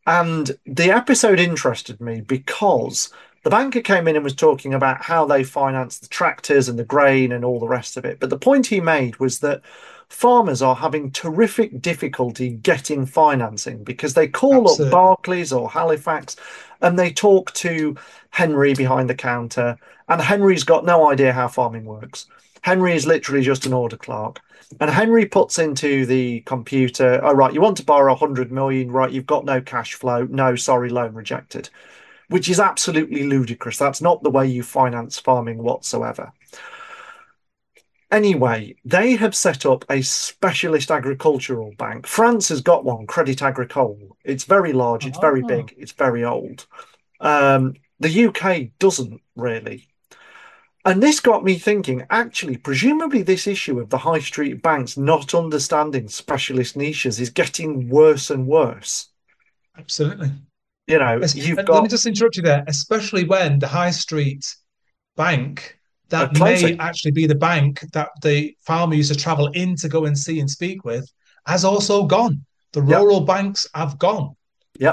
And the episode interested me because the banker came in and was talking about how they finance the tractors and the grain and all the rest of it. But the point he made was that farmers are having terrific difficulty getting financing because they call up Absolutely. Barclays or Halifax and they talk to Henry behind the counter. And Henry's got no idea how farming works. Henry is literally just an order clerk. And Henry puts into the computer, oh, right, you want to borrow one hundred million, right, you've got no cash flow. No, sorry, loan rejected, which is absolutely ludicrous. That's not the way you finance farming whatsoever. Anyway, they have set up a specialist agricultural bank. France has got one, Crédit Agricole. It's very large, it's very Oh, big, it's very old. Um, the U K doesn't really. And this got me thinking, actually, presumably this issue of the high street banks not understanding specialist niches is getting worse and worse. absolutely. You know, Es- you've and Let me got just interrupt you there, especially when the high street bank a that may closing. actually be the bank that the farmer used to travel in to go and see and speak with has also gone. The Yeah, rural banks have gone. yeah.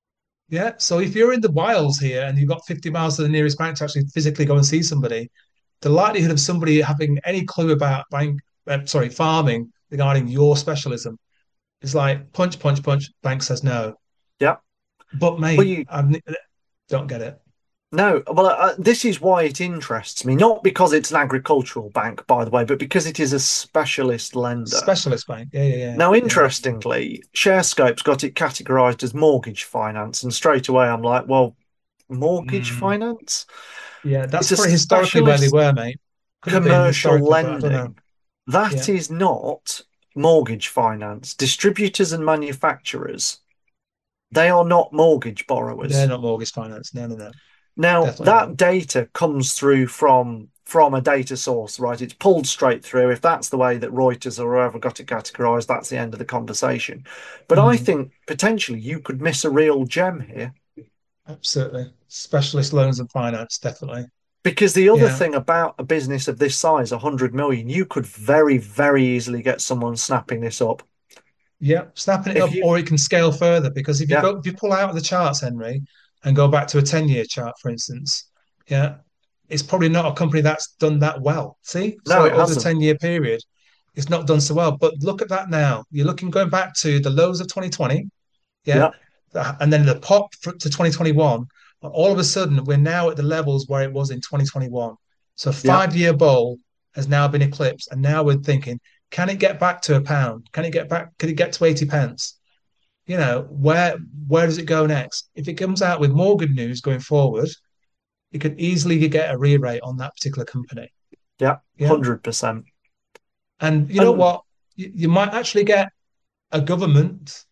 Yeah. So if you're in the wilds here and you've got fifty miles to the nearest bank to actually physically go and see somebody, the likelihood of somebody having any clue about bank, uh, sorry, farming regarding your specialism is like punch, punch, punch. Bank says no. Yeah. But Well, mate, you I don't get it. no. Well, uh, this is why it interests me, not because it's an agricultural bank, by the way, but because it is a specialist lender. Specialist bank. Yeah, yeah, yeah. Now, Yeah. interestingly, ShareScope's got it categorized as mortgage finance, and straight away I'm like, well, mortgage Mm. finance? Yeah, It's that's a probably historically where they specialist were, mate. Could have been commercial historically, but I don't know. lending. That Yeah. is not mortgage finance. Distributors and manufacturers, they are not mortgage They're borrowers. not mortgage finance. No, no, no. Now, Definitely not. that data comes through from from a data source, right? It's pulled straight through. If that's the way that Reuters or whoever got it categorized, that's the end of the conversation. But I Mm, think potentially you could miss a real gem here. absolutely. Specialist loans and finance, definitely. Because the other Yeah. thing about a business of this size, one hundred million, you could very, very easily get someone snapping this up. Yeah. Snapping it If up, you, or it can scale further because if you yeah, go, if you pull out of the charts, Henry, and go back to a ten year chart, for instance, yeah, it's probably not a company that's done that well. See? no, So it over the hasn't. ten year period, it's not done so well. But look at that now. You're looking going back to the lows of twenty twenty. Yeah. Yeah, And then the pop to twenty twenty-one. All of a sudden, we're now at the levels where it was in twenty twenty-one. So yeah. five year bowl has now been eclipsed. And now we're thinking, can it get back to a pound? Can it get back? Can it get to eighty pence? You know, where where does it go next? If it comes out with more good news going forward, it could easily get a re-rate on that particular company. Yeah, Yeah. one hundred percent. And you know And what? You, you might actually get a government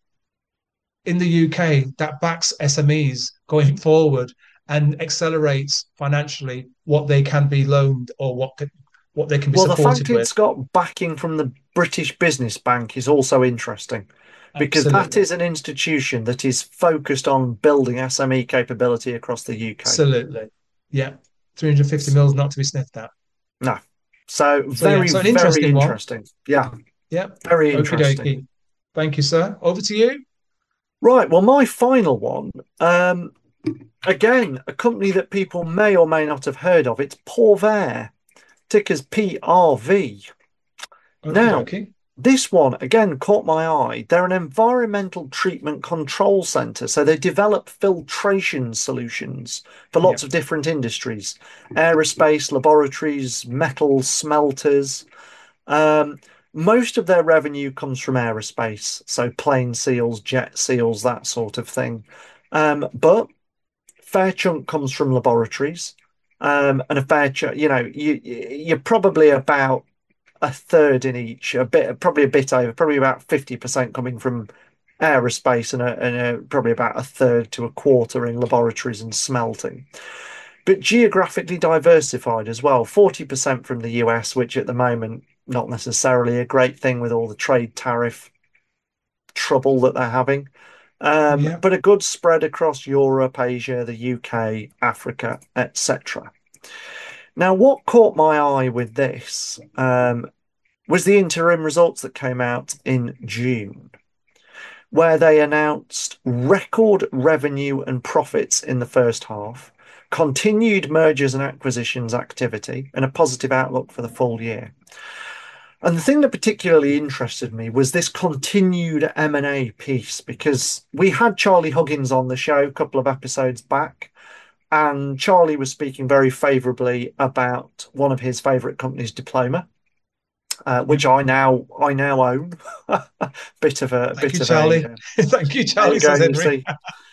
in the U K that backs S M Es going forward and accelerates financially what they can be loaned or what could, what they can be well, the fact supported with. it's got backing from the British Business Bank is also interesting because that Absolutely, is an institution that is focused on building S M E capability across the U K. absolutely, yeah. three hundred fifty mils not to be sniffed at. No. So So yeah, very, so an very interesting one. interesting. Yeah, Yeah. very Okie interesting. dokie. Thank you, sir. Over to you. Right. Well, my final one, um, again, a company that people may or may not have heard of. It's Porvair, ticker's P R V. Okie Now, dokie. this one again caught my eye. They're an environmental treatment control center. So they develop filtration solutions for lots Yep. of different industries, aerospace, laboratories, metal smelters. Um, most of their revenue comes from aerospace, so plane seals, jet seals, that sort of thing. Um, but fair chunk comes from laboratories, um, and a fair chunk, you know, you you're probably about a third in each, a bit, probably a bit over, probably about fifty percent coming from aerospace and, a, and a, probably about a third to a quarter in laboratories and smelting. But geographically diversified as well, forty percent from the U S, which at the moment, not necessarily a great thing with all the trade tariff trouble that they're having. Um, Yeah. but a good spread across Europe, Asia, the U K, Africa, et cetera. Now, what caught my eye with this um, was the interim results that came out in June. where they announced record revenue and profits in the first half, continued mergers and acquisitions activity, and a positive outlook for the full year. And the thing that particularly interested me was this continued M and A piece, because we had Charlie Huggins on the show a couple of episodes back, and Charlie was speaking very favourably about one of his favourite companies, Diploma, uh, which I now I now own. bit of a Thank bit you, of Charlie. a. Thank you, There Charlie. you go. Says You Henry. see.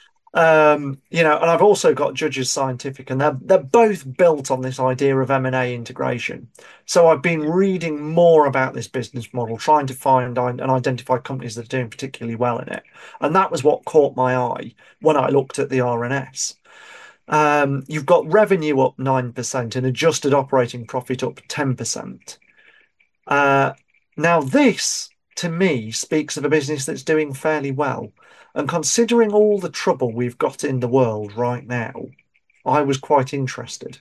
Um, you know, and I've also got Judges Scientific, and they're they're both built on this idea of M and A integration. So I've been reading more about this business model, trying to find and identify companies that are doing particularly well in it. And that was what caught my eye when I looked at the R N S. Um, you've got revenue up nine percent and adjusted operating profit up ten percent. Uh, now, this to me speaks of a business that's doing fairly well. And considering all the trouble we've got in the world right now, I was quite interested.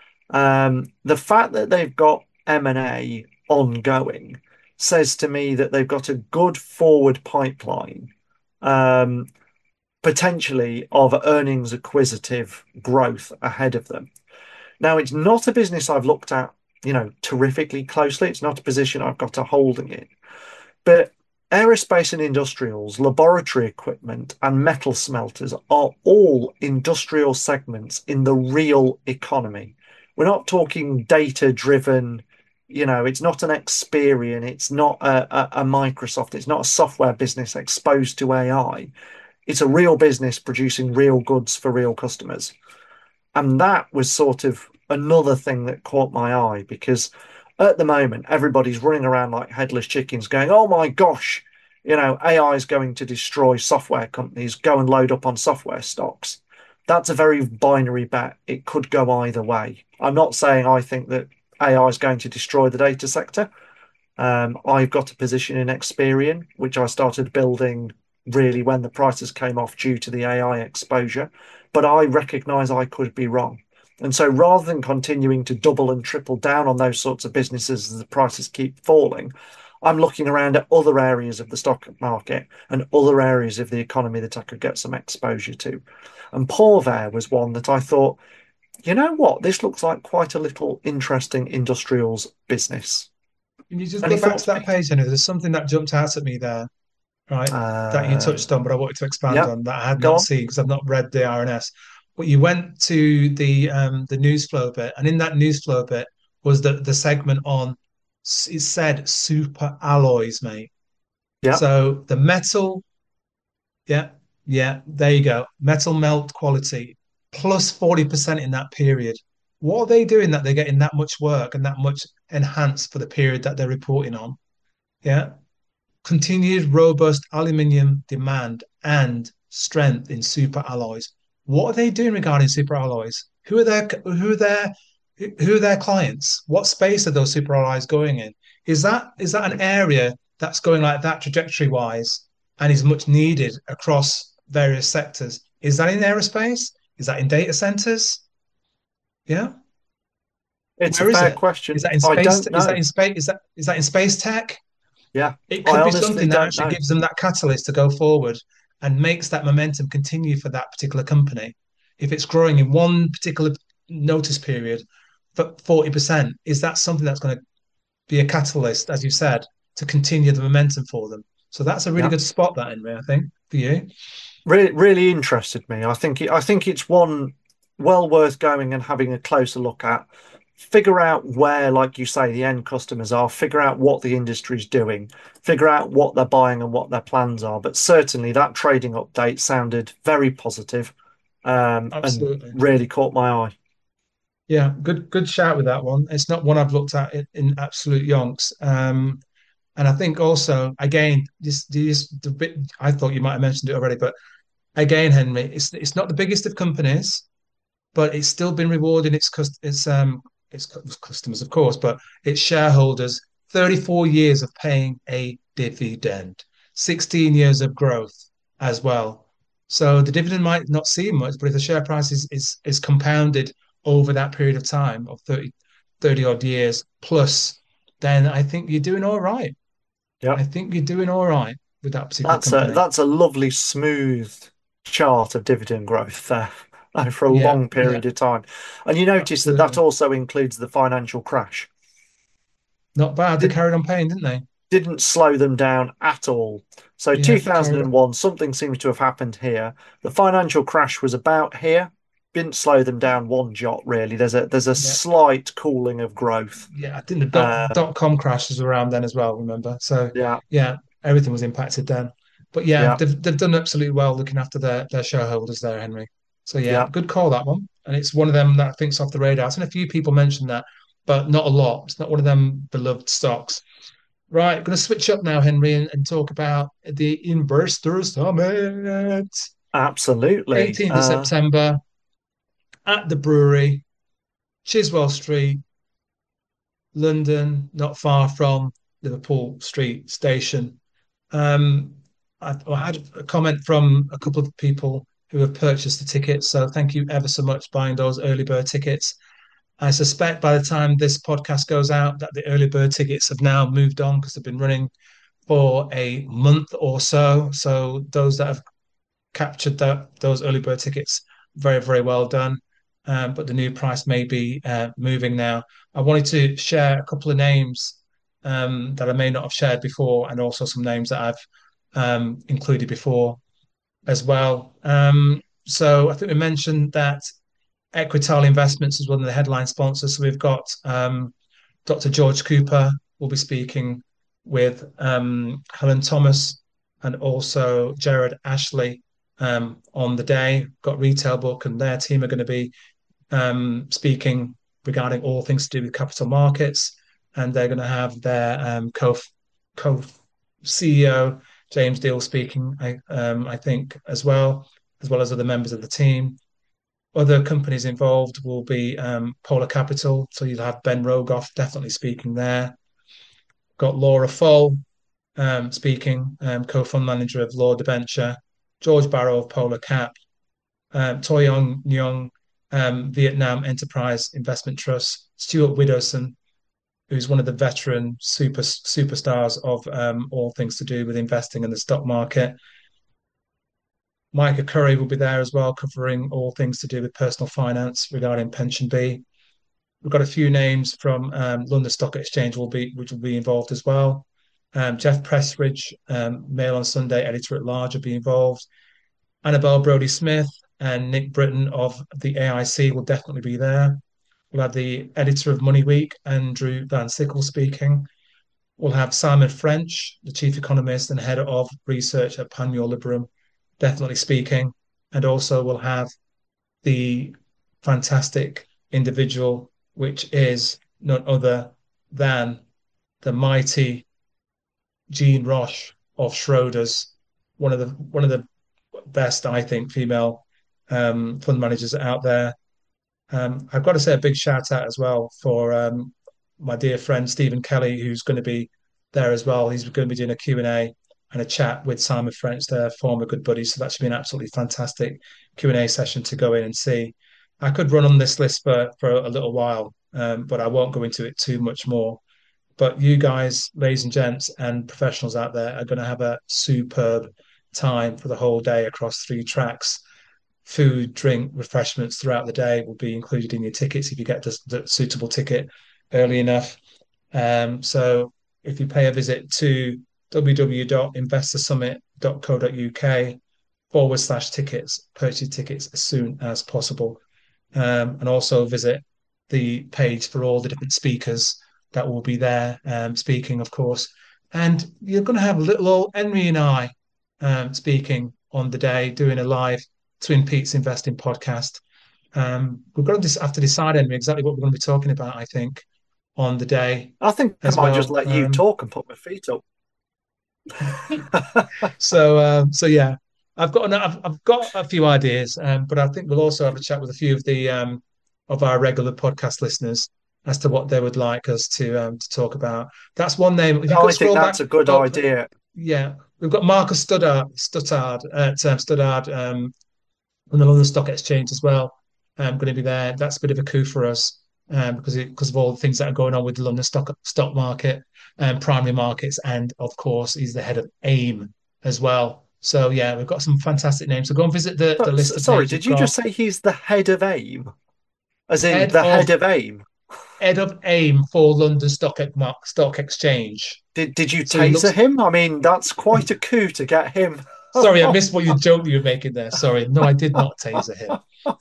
Um, the fact that they've got M and A ongoing says to me that they've got a good forward pipeline, um, potentially of earnings acquisitive growth ahead of them. Now, it's not a business I've looked at, you know, terrifically closely. It's not a position I've got a holding in, but aerospace and industrials, laboratory equipment, and metal smelters are all industrial segments in the real economy. We're not talking data-driven, you know, it's not an Experian, it's not a, a, a Microsoft, it's not a software business exposed to A I. It's a real business producing real goods for real customers. And that was sort of another thing that caught my eye, because at the moment, everybody's running around like headless chickens going, oh my gosh, you know, A I is going to destroy software companies, go and load up on software stocks. That's a very binary bet. It could go either way. I'm not saying I think that A I is going to destroy the data sector. Um, I've got a position in Experian, which I started building really when the prices came off due to the A I exposure. But I recognize I could be wrong. And so rather than continuing to double and triple down on those sorts of businesses as the prices keep falling, I'm looking around at other areas of the stock market and other areas of the economy that I could get some exposure to. And Porvair was one that I thought, you know what, this looks like quite a little interesting industrials business. Can you just Any go back thoughts, to that Pete? page, Henry? There's something that jumped out at me there, right? That you Uh, touched on, but I wanted to expand yeah, on that I had go not on. seen because I've not read the R N S. But you went to the um, the news flow bit, and in that news flow bit was the the segment on it said super alloys, mate. Yeah, So the metal, yeah, yeah, there you go. Metal melt quality plus forty percent in that period. What are they doing that they're getting that much work and that much enhanced for the period that they're reporting on? Yeah. Continued robust aluminium demand and strength in super alloys. What are they doing regarding super alloys? Who are their who are their who are their clients? What space are those super alloys going in? Is that is that an area that's going like that trajectory wise and is much needed across various sectors? Is that in aerospace? Is that in data centers? Yeah. it's a Where is fair it? Is question. that in I space? don't Is that know. in space? Is that is that in space tech? Yeah, It I could be honestly something that don't actually know. gives them that catalyst to go forward and makes that momentum continue for that particular company. If it's growing in one particular notice period for forty percent, is that something that's going to be a catalyst, as you said, to continue the momentum for them? So that's a really Yeah. good spot, that, Henry, I think, for you. Really, really interested me. I think it, I think it's one well worth going and having a closer look at. Figure out where, like you say, the end customers are. Figure out what the industry's doing. Figure out what they're buying and what their plans are. But certainly, that trading update sounded very positive, um, and Absolutely. really caught my eye. Yeah, good good shout with that one. It's not one I've looked at in, in absolute yonks. Um, and I think also, again, this, this the bit I thought you might have mentioned it already, but again, Henry, it's it's not the biggest of companies, but it's still been rewarding its its um its customers, of course, but its shareholders. thirty-four years of paying a dividend, sixteen years of growth as well. So the dividend might not seem much, but if the share price is is, is compounded over that period of time of thirty, thirty odd years plus, then I think you're doing all right. Yeah. I think you're doing all right. with that particular That's a company. that's a lovely smooth chart of dividend growth there for a Yeah, long yeah, period of time. And you notice that that absolutely. also includes the financial crash. Not bad. They Did, carried on paying, didn't they? didn't slow them down at all. So Yeah, carried on. two thousand one, something seems to have happened here. The financial crash was about here. Didn't slow them down one jot, really. There's a there's a Yeah, slight cooling of growth. yeah. I think the dot Uh, dot com crash was around then as well. Remember? So yeah, yeah, everything was impacted then. But yeah, yeah, they've they've done absolutely well looking after their their shareholders there, Henry. So yeah, yeah. good call that one. And it's one of them that I think's off the radar. I've seen a few people mention that, but not a lot. It's not one of them beloved stocks. Right, going to switch up now, Henry, and, and talk about the Investor Summit. Absolutely. eighteenth of Uh, September at the brewery, Chiswell Street, London, not far from Liverpool Street Station. Um, I, I had a comment from a couple of people who have purchased the tickets. So thank you ever so much buying those early bird tickets. I suspect by the time this podcast goes out that the early bird tickets have now moved on because they've been running for a month or so. So those that have captured that those early bird tickets, very, very well done. Um, but the new price may be uh, moving now. I wanted to share a couple of names um, that I may not have shared before, and also some names that I've um, included before as well. Um, so I think we mentioned that Equital Investments is one of the headline sponsors. So we've got um, Doctor George Cooper will be speaking with um, Helen Thomas and also Jared Ashley um, on the day. Got Retail Book and their team are going to be um, speaking regarding all things to do with capital markets, and they're going to have their um, co co C E O James Deal speaking, I um, I think as well, as well as other members of the team. Other companies involved will be um, Polar Capital, so you'll have Ben Rogoff definitely speaking there. Got Laura Foll um, speaking, um, co-fund manager of Law Debenture, George Barrow of Polar Cap, um, Toyong Nyong, um, Vietnam Enterprise Investment Trust, Stuart Widowson, who's one of the veteran super superstars of um, all things to do with investing in the stock market. Micah Curry will be there as well, covering all things to do with personal finance regarding Pension B. We've got a few names from um, London Stock Exchange will be which will be involved as well. Um, Jeff Pressridge, um, Mail on Sunday editor at large, will be involved. Annabelle Brodie Smith and Nick Britton of the A I C will definitely be there. We'll have the editor of Money Week, Andrew Van Sickle, speaking. We'll have Simon French, the chief economist and head of research at Panmure Liberum, definitely speaking. And also we'll have the fantastic individual, which is none other than the mighty Jean Roche of Schroders, one of the one of the best, I think, female um, fund managers out there. Um, I've got to say a big shout out as well for um, my dear friend Stephen Kelly, who's going to be there as well. He's going to be doing a Q and A and a chat with Simon French, their former good buddy. So that should be an absolutely fantastic Q and A session to go in and see. I could run on this list for, for a little while, um, but I won't go into it too much more. But you guys, ladies and gents, and professionals out there are going to have a superb time for the whole day across three tracks. Food, drink, refreshments throughout the day will be included in your tickets if you get the, the suitable ticket early enough. Um, so if you pay a visit to www.investorsummit.co.uk forward slash tickets, purchase tickets as soon as possible. Um, and also visit the page for all the different speakers that will be there um, speaking, of course. And you're going to have little old Henry and I um, speaking on the day, doing a live Twin Peaks investing podcast. Um, we've got to have to decide, Henry, exactly what we're going to be talking about, I think, on the day I think I as might just well. let you Um, talk and put my feet up. so, um, so yeah, I've got an, I've, I've got a few ideas, um, but I think we'll also have a chat with a few of the um, of our regular podcast listeners as to what they would like us to um, to talk about. That's one name. If you No, could I think scroll back that's a good up, idea. yeah, we've got Marcus Studdard, Stuttard at um, Stuttard um, on the London Stock Exchange as well. Um, going to be there. That's a bit of a coup for us um, because it, because of all the things that are going on with the London stock stock market and um, primary markets, and of course, he's the head of AIM, as well. So yeah, we've got some fantastic names. So go and visit the, the So, list so- of sorry, names we've did you got. just say he's the head of AIM? As in Head the of head of AIM? Head of AIM for London Stock, Ex- Stock Exchange. Did did you So he taser looks. him? I mean, that's quite a coup to get him. Sorry, I missed what you joke you were making there. Sorry, no, I did not taser him.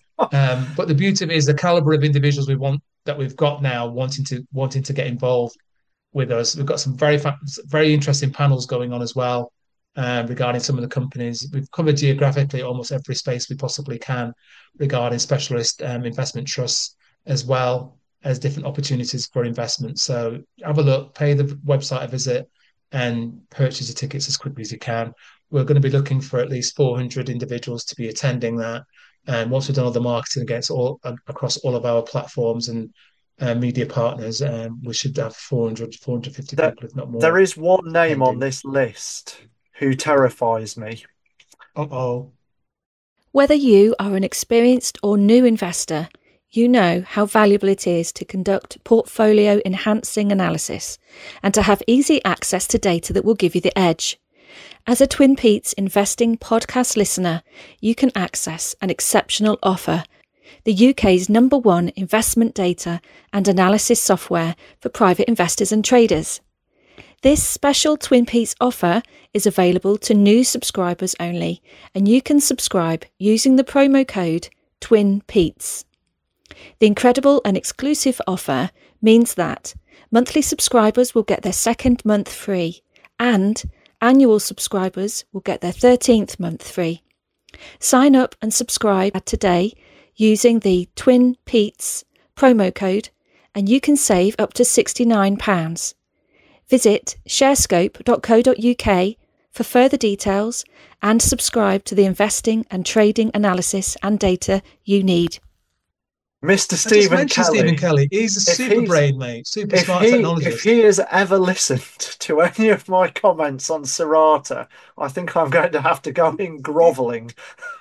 Um, but the beauty of it is the caliber of individuals we want that we've got now wanting to wanting to get involved with us. We've got some very very interesting panels going on as well uh, regarding some of the companies. We've covered geographically almost every space we possibly can regarding specialist um, investment trusts as well as different opportunities for investment. So have a look, pay the website a visit, and purchase your tickets as quickly as you can. We're going to be looking for at least four hundred individuals to be attending that. And once we've done all the marketing against all across all of our platforms and uh, media partners, um, we should have four hundred, four hundred fifty There, people, if not there more, is one name on attending. this list who terrifies me. Uh-oh. Whether you are an experienced or new investor, you know how valuable it is to conduct portfolio enhancing analysis and to have easy access to data that will give you the edge. As a Twin Peaks investing podcast listener, you can access an exceptional offer, the U K's number one investment data and analysis software for private investors and traders. This special Twin Peaks offer is available to new subscribers only, and you can subscribe using the promo code TWINPETES. The incredible and exclusive offer means that monthly subscribers will get their second month free, and annual subscribers will get their thirteenth month free. Sign up and subscribe today using the Twin Peaks promo code, and you can save up to sixty-nine pounds. Visit sharescope dot co dot uk for further details and subscribe to the investing and trading analysis and data you need. Mister I just Stephen mentioned Kelly. Stephen Kelly. He's a If super he's- brain, mate. Super If smart he, technologist. if he has ever listened to any of my comments on Serata, I think I'm going to have to go in grovelling.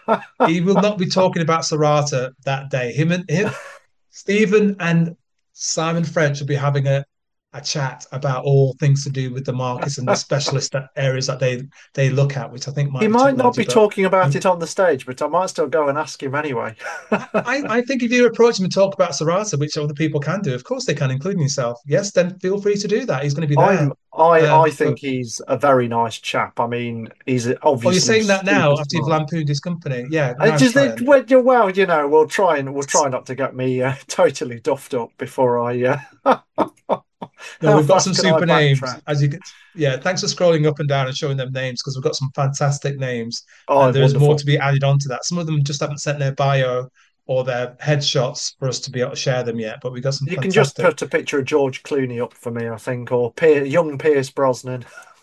He will not be talking about Serata that day. Him and him, Stephen and Simon French will be having a, a chat about all things to do with the markets and the specialist areas that they they look at, which I think might He be might not technology, be but talking about um, it on the stage, but I might still go and ask him anyway. I, I think if you approach him and talk about Serata, which other people can do, of course they can, including yourself. Yes, then feel free to do that. He's going to be there. I'm I Um, I but think he's a very nice chap. I mean, he's oh, you're obviously saying that super now after you've smart. lampooned his company? Yeah, I nice just try. think, well, you- well, you know, we'll try and we'll try not to get me uh, totally duffed up before I. Uh... No, How we've got fast some can I super names, backtrack? as you can. Yeah, thanks for scrolling up and down and showing them names because we've got some fantastic names, Oh, and there's more wonderful. to be added on to that. Some of them just haven't sent their bio or their headshots for us to be able to share them yet, but we've got some You can just fantastic. put a picture of George Clooney up for me, I think, or Pier, young Pierce Brosnan.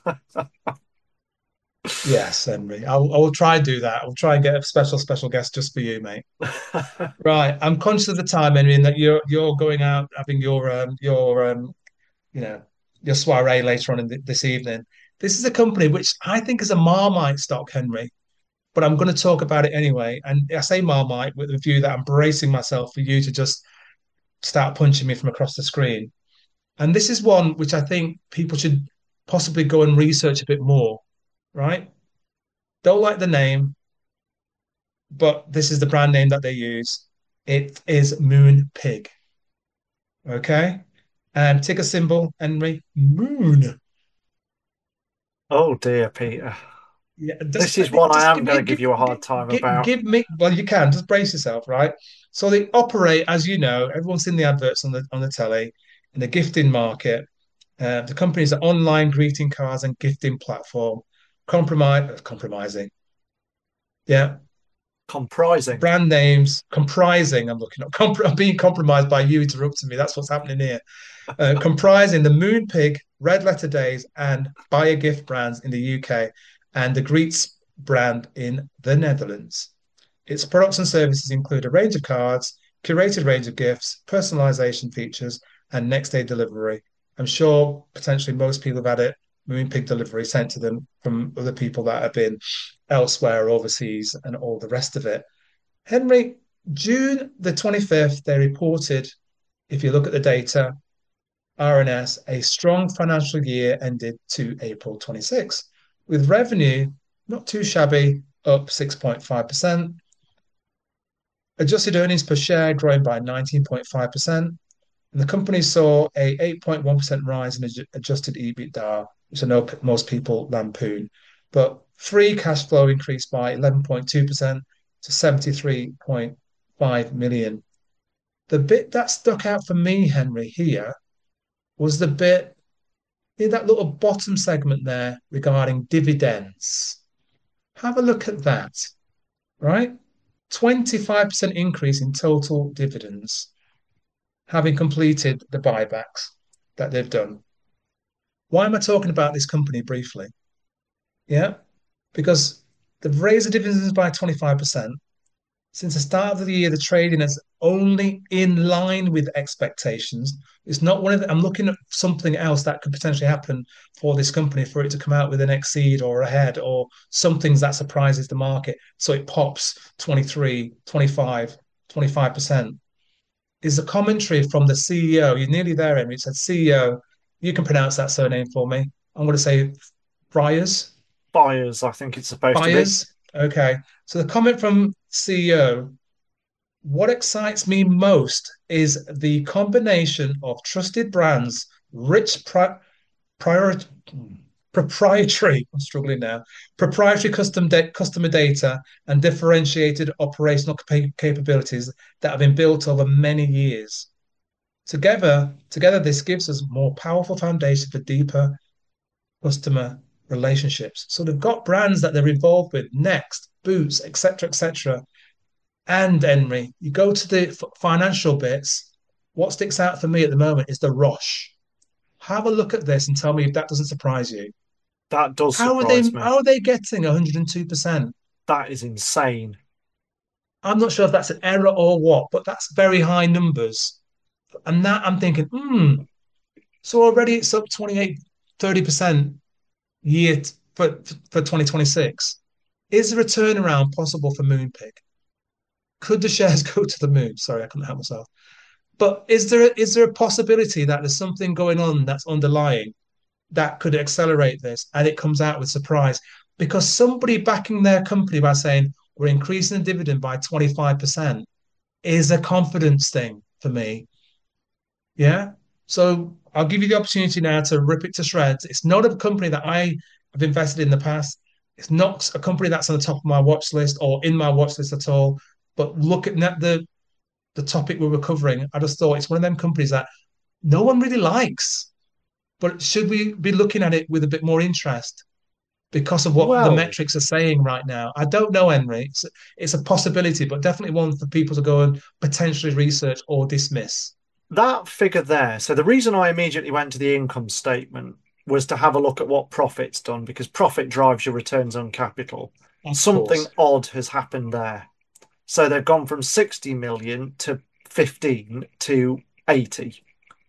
Yes, Henry. I'll, I'll try and do that. I'll try and get a special, special guest just for you, mate. Right. I'm conscious of the time, Henry, and that you're you're going out having your um your um you know your soiree later on in the, this evening. This is a company which I think is a Marmite stock, Henry, but I'm going to talk about it anyway. And I say Marmite with the view that I'm bracing myself for you to just start punching me from across the screen. And this is one which I think people should possibly go and research a bit more, right? Don't like the name, but this is the brand name that they use. It is Moon Pig. Okay. And ticker symbol, Henry, Moon. Oh dear, Peter. Yeah, This just, is one I just am give, going to give, give give, you a hard give, time give, about. give me. Well, you can just brace yourself, right? So they operate, as you know, everyone's seen the adverts on the on the telly in the gifting market. Uh, the company is an online greeting cards and gifting platform. Compromise, compromising. Yeah, Comprising. brand names comprising. I'm looking at. Comp- I'm being compromised by you interrupting me. That's what's happening here. Uh, comprising the Moon Pig, Red Letter Days, and Buy a Gift brands in the U K, and the Greets brand in the Netherlands. Its products and services include a range of cards, curated range of gifts, personalization features, and next day delivery. I'm sure potentially most people have had it, Moon Pig delivery sent to them from other people that have been elsewhere, overseas, and all the rest of it. Henry, June the twenty-fifth, they reported, if you look at the data, R N S, a strong financial year ended to April twenty-sixth, with revenue not too shabby, up six point five percent. Adjusted earnings per share growing by nineteen point five percent. And the company saw a eight point one percent rise in adjusted EBITDA, which I know most people lampoon. But free cash flow increased by eleven point two percent to seventy-three point five million. The bit that stuck out for me, Henry, here was the bit in that little bottom segment there regarding dividends. Have a look at that, right? twenty-five percent increase in total dividends, having completed the buybacks that they've done. Why am I talking about this company briefly? Yeah, because they've raised the dividends by twenty-five percent. Since the start of the year, the trading is only in line with expectations. It's not one of the, I'm looking at something else that could potentially happen for this company for it to come out with an exceed or ahead or something that surprises the market. So it pops twenty-three, twenty-five, twenty-five percent. Is the commentary from the C E O. You're nearly there, Henry. It said C E O. You can pronounce that surname for me. I'm going to say Friars. Buyers, I think it's supposed Buyers. to be. Okay. So the comment from C E O, what excites me most is the combination of trusted brands, rich pri- prior- proprietary, I'm struggling now, proprietary custom da- customer data and differentiated operational cap- capabilities that have been built over many years. Together, together, this gives us more powerful foundation for deeper customer relationships. So they've got brands that they're involved with, Next, Boots, et cetera, et cetera. And Henry, you go to the f- financial bits. What sticks out for me at the moment is the Roche. Have a look at this and tell me if that doesn't surprise you. That does How are they? surprise me. How are they getting one hundred two percent? That is insane. I'm not sure if that's an error or what, but that's very high numbers. And that I'm thinking, hmm. So already it's up twenty-eight, thirty percent year t- for for twenty twenty-six. Is there a turnaround possible for Moonpig? Could the shares go to the moon? Sorry, I couldn't help myself. But is there is there a possibility that there's something going on that's underlying that could accelerate this and it comes out with surprise? Because somebody backing their company by saying we're increasing the dividend by twenty-five percent is a confidence thing for me. Yeah. So I'll give you the opportunity now to rip it to shreds. It's not a company that I have invested in the past. It's not a company that's on the top of my watch list or in my watch list at all. But look at the the topic we were covering. I just thought it's one of them companies that no one really likes. But should we be looking at it with a bit more interest because of what the Well, metrics are saying right now? I don't know, Henry. It's, it's a possibility, but definitely one for people to go and potentially research or dismiss. that figure there. So the reason I immediately went to the income statement was to have a look at what profit's done because profit drives your returns on capital. Of Something course. odd has happened there. So they've gone from sixty million to fifteen to eighty.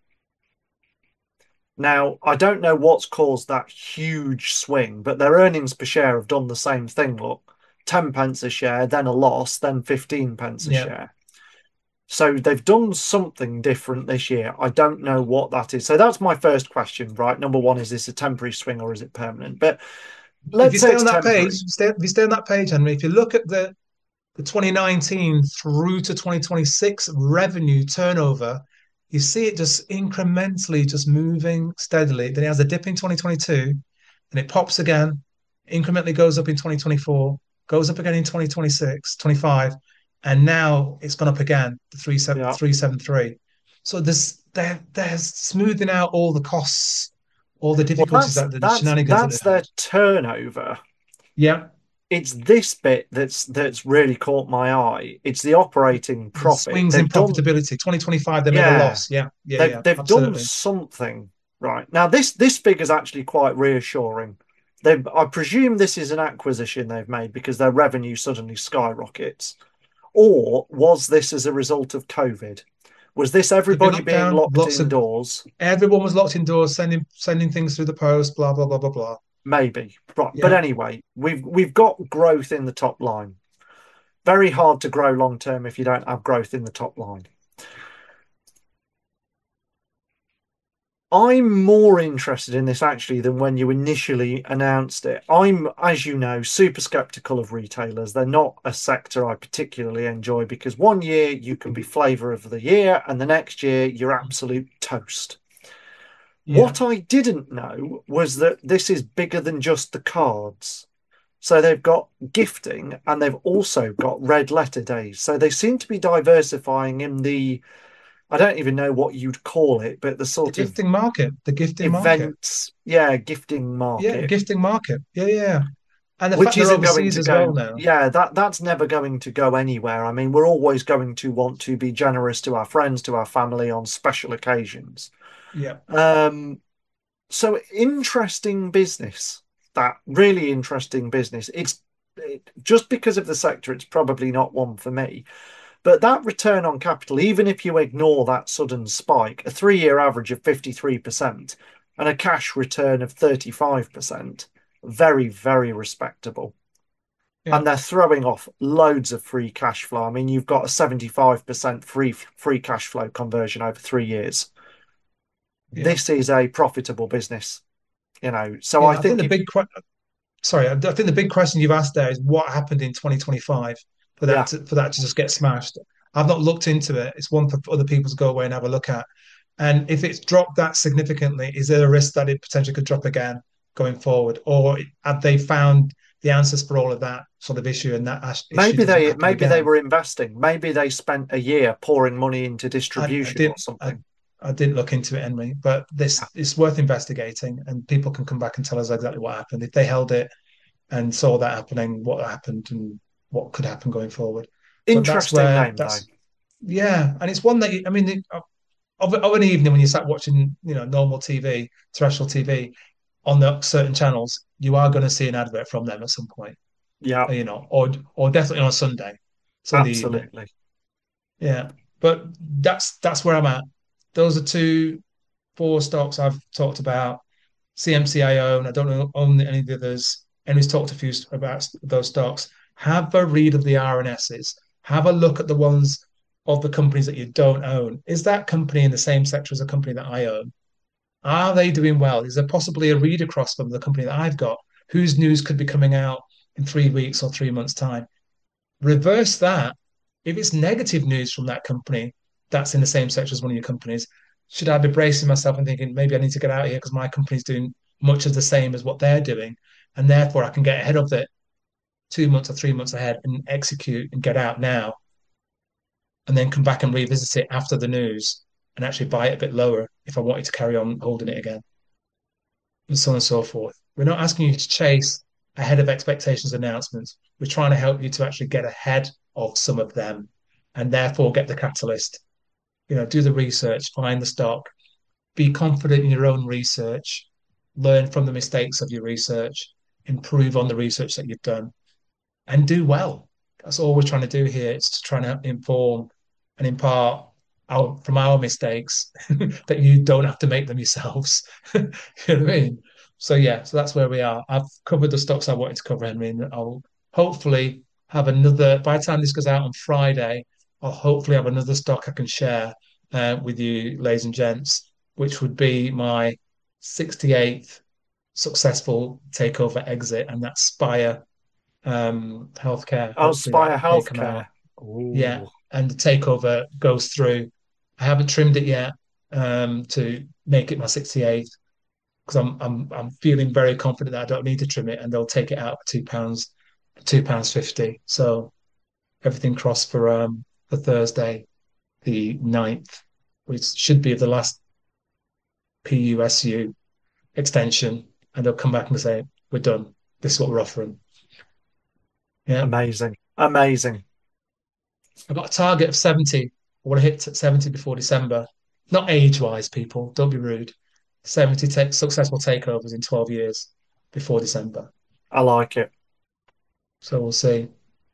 Now, I don't know what's caused that huge swing, but their earnings per share have done the same thing. Look, ten pence a share, then a loss, then fifteen pence a Yeah. share. So they've done something different this year. I don't know what that is. So that's my first question, right? Number one, is this a temporary swing or is it permanent? But If you let's say stay it's on that temporary. page, stay, if you stay on that page, Henry, if you look at the, the twenty nineteen through to twenty twenty-six revenue turnover, you see it just incrementally just moving steadily. Then it has a dip in twenty twenty-two and it pops again, incrementally goes up in twenty twenty-four, goes up again in twenty twenty-six, twenty-five, and now it's gone up again to three Yeah. seven three. So there's they're they're smoothing out all the costs, all the Well, difficulties that's that the that's shenanigans that that's they've their had. turnover. Yeah, It's this bit that's that's really caught my eye. It's the operating the profit. swings in They've done, profitability. twenty twenty-five, they made a yeah, loss. Yeah, yeah, they've yeah, they've done absolutely. something right. Now this this figure's actually quite reassuring. They, I presume this is an acquisition they've made because their revenue suddenly skyrockets. Or was this as a result of COVID? Was this Could be everybody locked being down. locked Lots of indoors? everyone was locked indoors, sending sending things through the post. Blah blah blah blah blah. Maybe. Right. But Yeah. anyway, we've we've got growth in the top line. Very hard to grow long term if you don't have growth in the top line. I'm more interested in this actually than when you initially announced it. I'm, as you know, super skeptical of retailers. They're not a sector I particularly enjoy because one year you can be flavor of the year and the next year you're absolute toast. Yeah. What I didn't know was that this is bigger than just the cards. So they've got gifting and they've also got red letter days. So they seem to be diversifying in the, I don't even know what you'd call it, but the The sort of gifting market. The gifting market. events, yeah, gifting Yeah, market, gifting market. Yeah, yeah. And the which fact they're isn't going overseas to as well go, now. yeah, that that's never going to go anywhere. I mean, we're always going to want to be generous to our friends, to our family on special occasions. Yeah. Um, so interesting business, that really interesting business. It's it, just because of the sector, it's probably not one for me. But that return on capital, even if you ignore that sudden spike, a three year average of fifty-three percent and a cash return of thirty-five percent, very, very respectable. Yeah. And they're throwing off loads of free cash flow. I mean, you've got a seventy-five percent free free cash flow conversion over three years. Yeah. This is a profitable business, you know. So I Yeah. I think think the if, big sorry, I I think the big question you've asked there is what happened in twenty twenty-five for that yeah, to, for that to just get smashed. I've not looked into it. It's one for other people to go away and have a look at. And if it's dropped that significantly, is there a risk that it potentially could drop again going forward, or have they found the answers for all of that sort of issue and that issue maybe doesn't they happen maybe they again? were investing. Maybe they spent a year pouring money into I, I distribution or didn't. I, something. I didn't look into it, Henry, but this it's worth investigating, and people can come back and tell us exactly what happened if they held it and saw that happening, what happened and what could happen going forward. But that's Interesting where name though. that's yeah, and it's one that you, I mean, of, of an evening when you sat watching, you know, normal T V, terrestrial T V on the certain channels, you are going to see an advert from them at some point, Yeah, you know, or or definitely on a Sunday, Sunday evening. absolutely. Yeah, but that's that's where I'm at. Those are two, four stocks I've talked about. C M C I own. I don't own any of the others. And he's talked a few about those stocks. Have a read of the R N Ss. Have a look at the ones of the companies that you don't own. Is that company in the same sector as a company that I own? Are they doing well? Is there possibly a read across from the company that I've got? Whose news could be coming out in three weeks or three months' time? Reverse that. If it's negative news from that company that's in the same sector as one of your companies, should I be bracing myself and thinking maybe I need to get out of here because my company's doing much of the same as what they're doing, and therefore I can get ahead of it two months or three months ahead and execute and get out now, and then come back and revisit it after the news and actually buy it a bit lower if I wanted to carry on holding it again, and so on and so forth. We're not asking you to chase ahead of expectations announcements. We're trying to help you to actually get ahead of some of them and therefore get the catalyst. You know, do the research, find the stock, be confident in your own research, learn from the mistakes of your research, improve on the research that you've done, and do well. That's all we're trying to do here. It's to try to inform and impart our, from our mistakes that you don't have to make them yourselves. You know what I mean? So yeah, so that's where we are. I've covered the stocks I wanted to cover, Henry, and I'll hopefully have another. By the time this goes out on Friday, I'll hopefully have another stock I can share uh, with you, ladies and gents, which would be my sixty-eighth successful takeover exit, and that's Spire um, Healthcare. Oh, Hopefully Spire that they come Healthcare. out. Yeah, Ooh, and the takeover goes through. I haven't trimmed it yet um, to make it my sixty-eighth because I'm I'm I'm feeling very confident that I don't need to trim it, and they'll take it out for two pounds, two pounds fifty. So everything crossed for um for Thursday, the ninth, which should be the last P U S U extension, and they'll come back and say we're done. This is what we're offering. Yeah, amazing, amazing. I've got a target of seventy. I want to hit seventy before December. Not age-wise, people. Don't be rude. seventy take, successful takeovers in twelve years before December. I like it. So we'll see.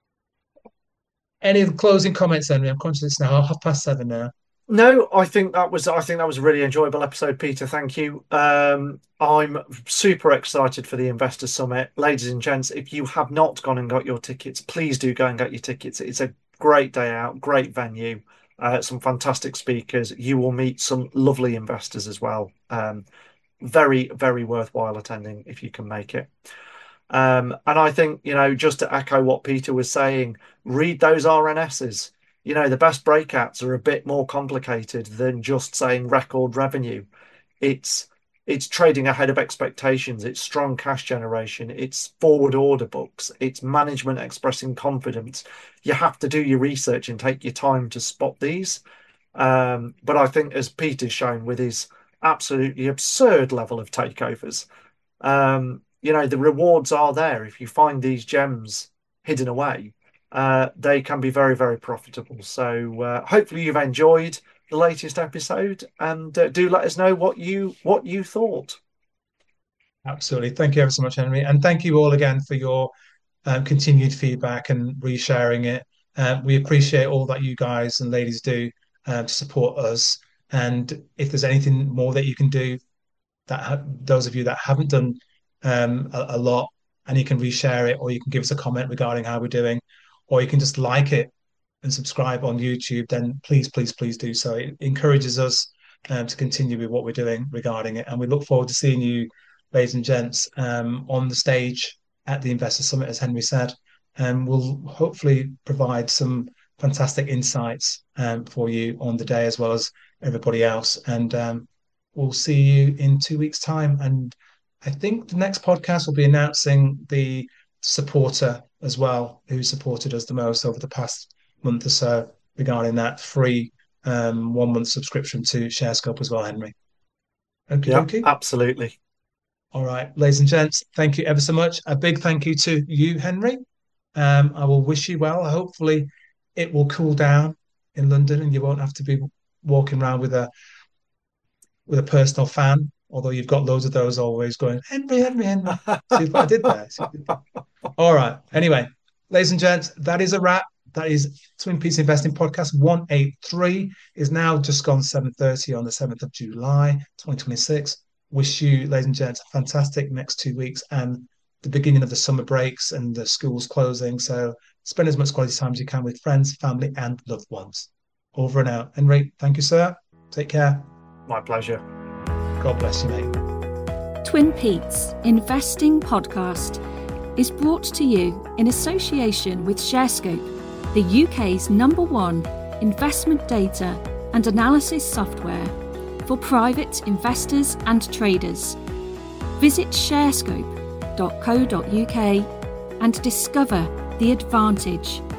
Any closing comments, Henry? I'm conscious it's now half past seven now. No, I think that was I think that was a really enjoyable episode, Peter. Thank you. Um, I'm super excited for the Investor Summit. Ladies and gents, if you have not gone and got your tickets, please do go and get your tickets. It's a great day out, great venue. uh, some fantastic speakers. You will meet some lovely investors as well. Um, very, very worthwhile attending if you can make it. Um, and I think, you know, just to echo what Peter was saying, read those R N Ss. You know, the best breakouts are a bit more complicated than just saying record revenue. It's it's trading ahead of expectations. It's strong cash generation. It's forward order books. It's management expressing confidence. You have to do your research and take your time to spot these. Um, but I think, as Peter's shown with his absolutely absurd level of takeovers, um, you know, the rewards are there. If you find these gems hidden away, uh, they can be very, very profitable. So uh, hopefully you've enjoyed the latest episode, and uh, do let us know what you what you thought. Absolutely. Thank you ever so much, Henry. And thank you all again for your um, continued feedback and resharing it. Uh, we appreciate all that you guys and ladies do uh, to support us. And if there's anything more that you can do, that ha- those of you that haven't done um, a, a lot, and you can reshare it, or you can give us a comment regarding how we're doing, or you can just like it and subscribe on YouTube, then please, please, please do so. It encourages us um, to continue with what we're doing regarding it. And we look forward to seeing you, ladies and gents, um, on the stage at the Investor Summit, as Henry said. And we'll hopefully provide some fantastic insights um, for you on the day, as well as everybody else. And um, we'll see you in two weeks' time. And I think the next podcast will be announcing the supporter as well, who supported us the most over the past month or so, regarding that free um, one month subscription to ShareScope as well, Henry. Okay, Yeah, okay. absolutely. All right, ladies and gents, thank you ever so much. A big thank you to you, Henry. Um, I will wish you well. Hopefully, it will cool down in London, and you won't have to be walking around with a with a personal fan. Although you've got loads of those always going, Henry, Henry, Henry. See what I did there? See what I did there? All right. Anyway, ladies and gents, that is a wrap. That is Twin Peaks Investing Podcast one eighty-three. Is now just gone seven thirty on the seventh of July, twenty twenty-six. Wish you, ladies and gents, a fantastic next two weeks and the beginning of the summer breaks and the schools closing. So spend as much quality time as you can with friends, family, and loved ones. Over and out. Henry, thank you, sir. Take care. My pleasure. God bless you, mate. Twin Peaks Investing Podcast is brought to you in association with ShareScope, the U K's number one investment data and analysis software for private investors and traders. Visit sharescope dot co dot uk and discover the advantage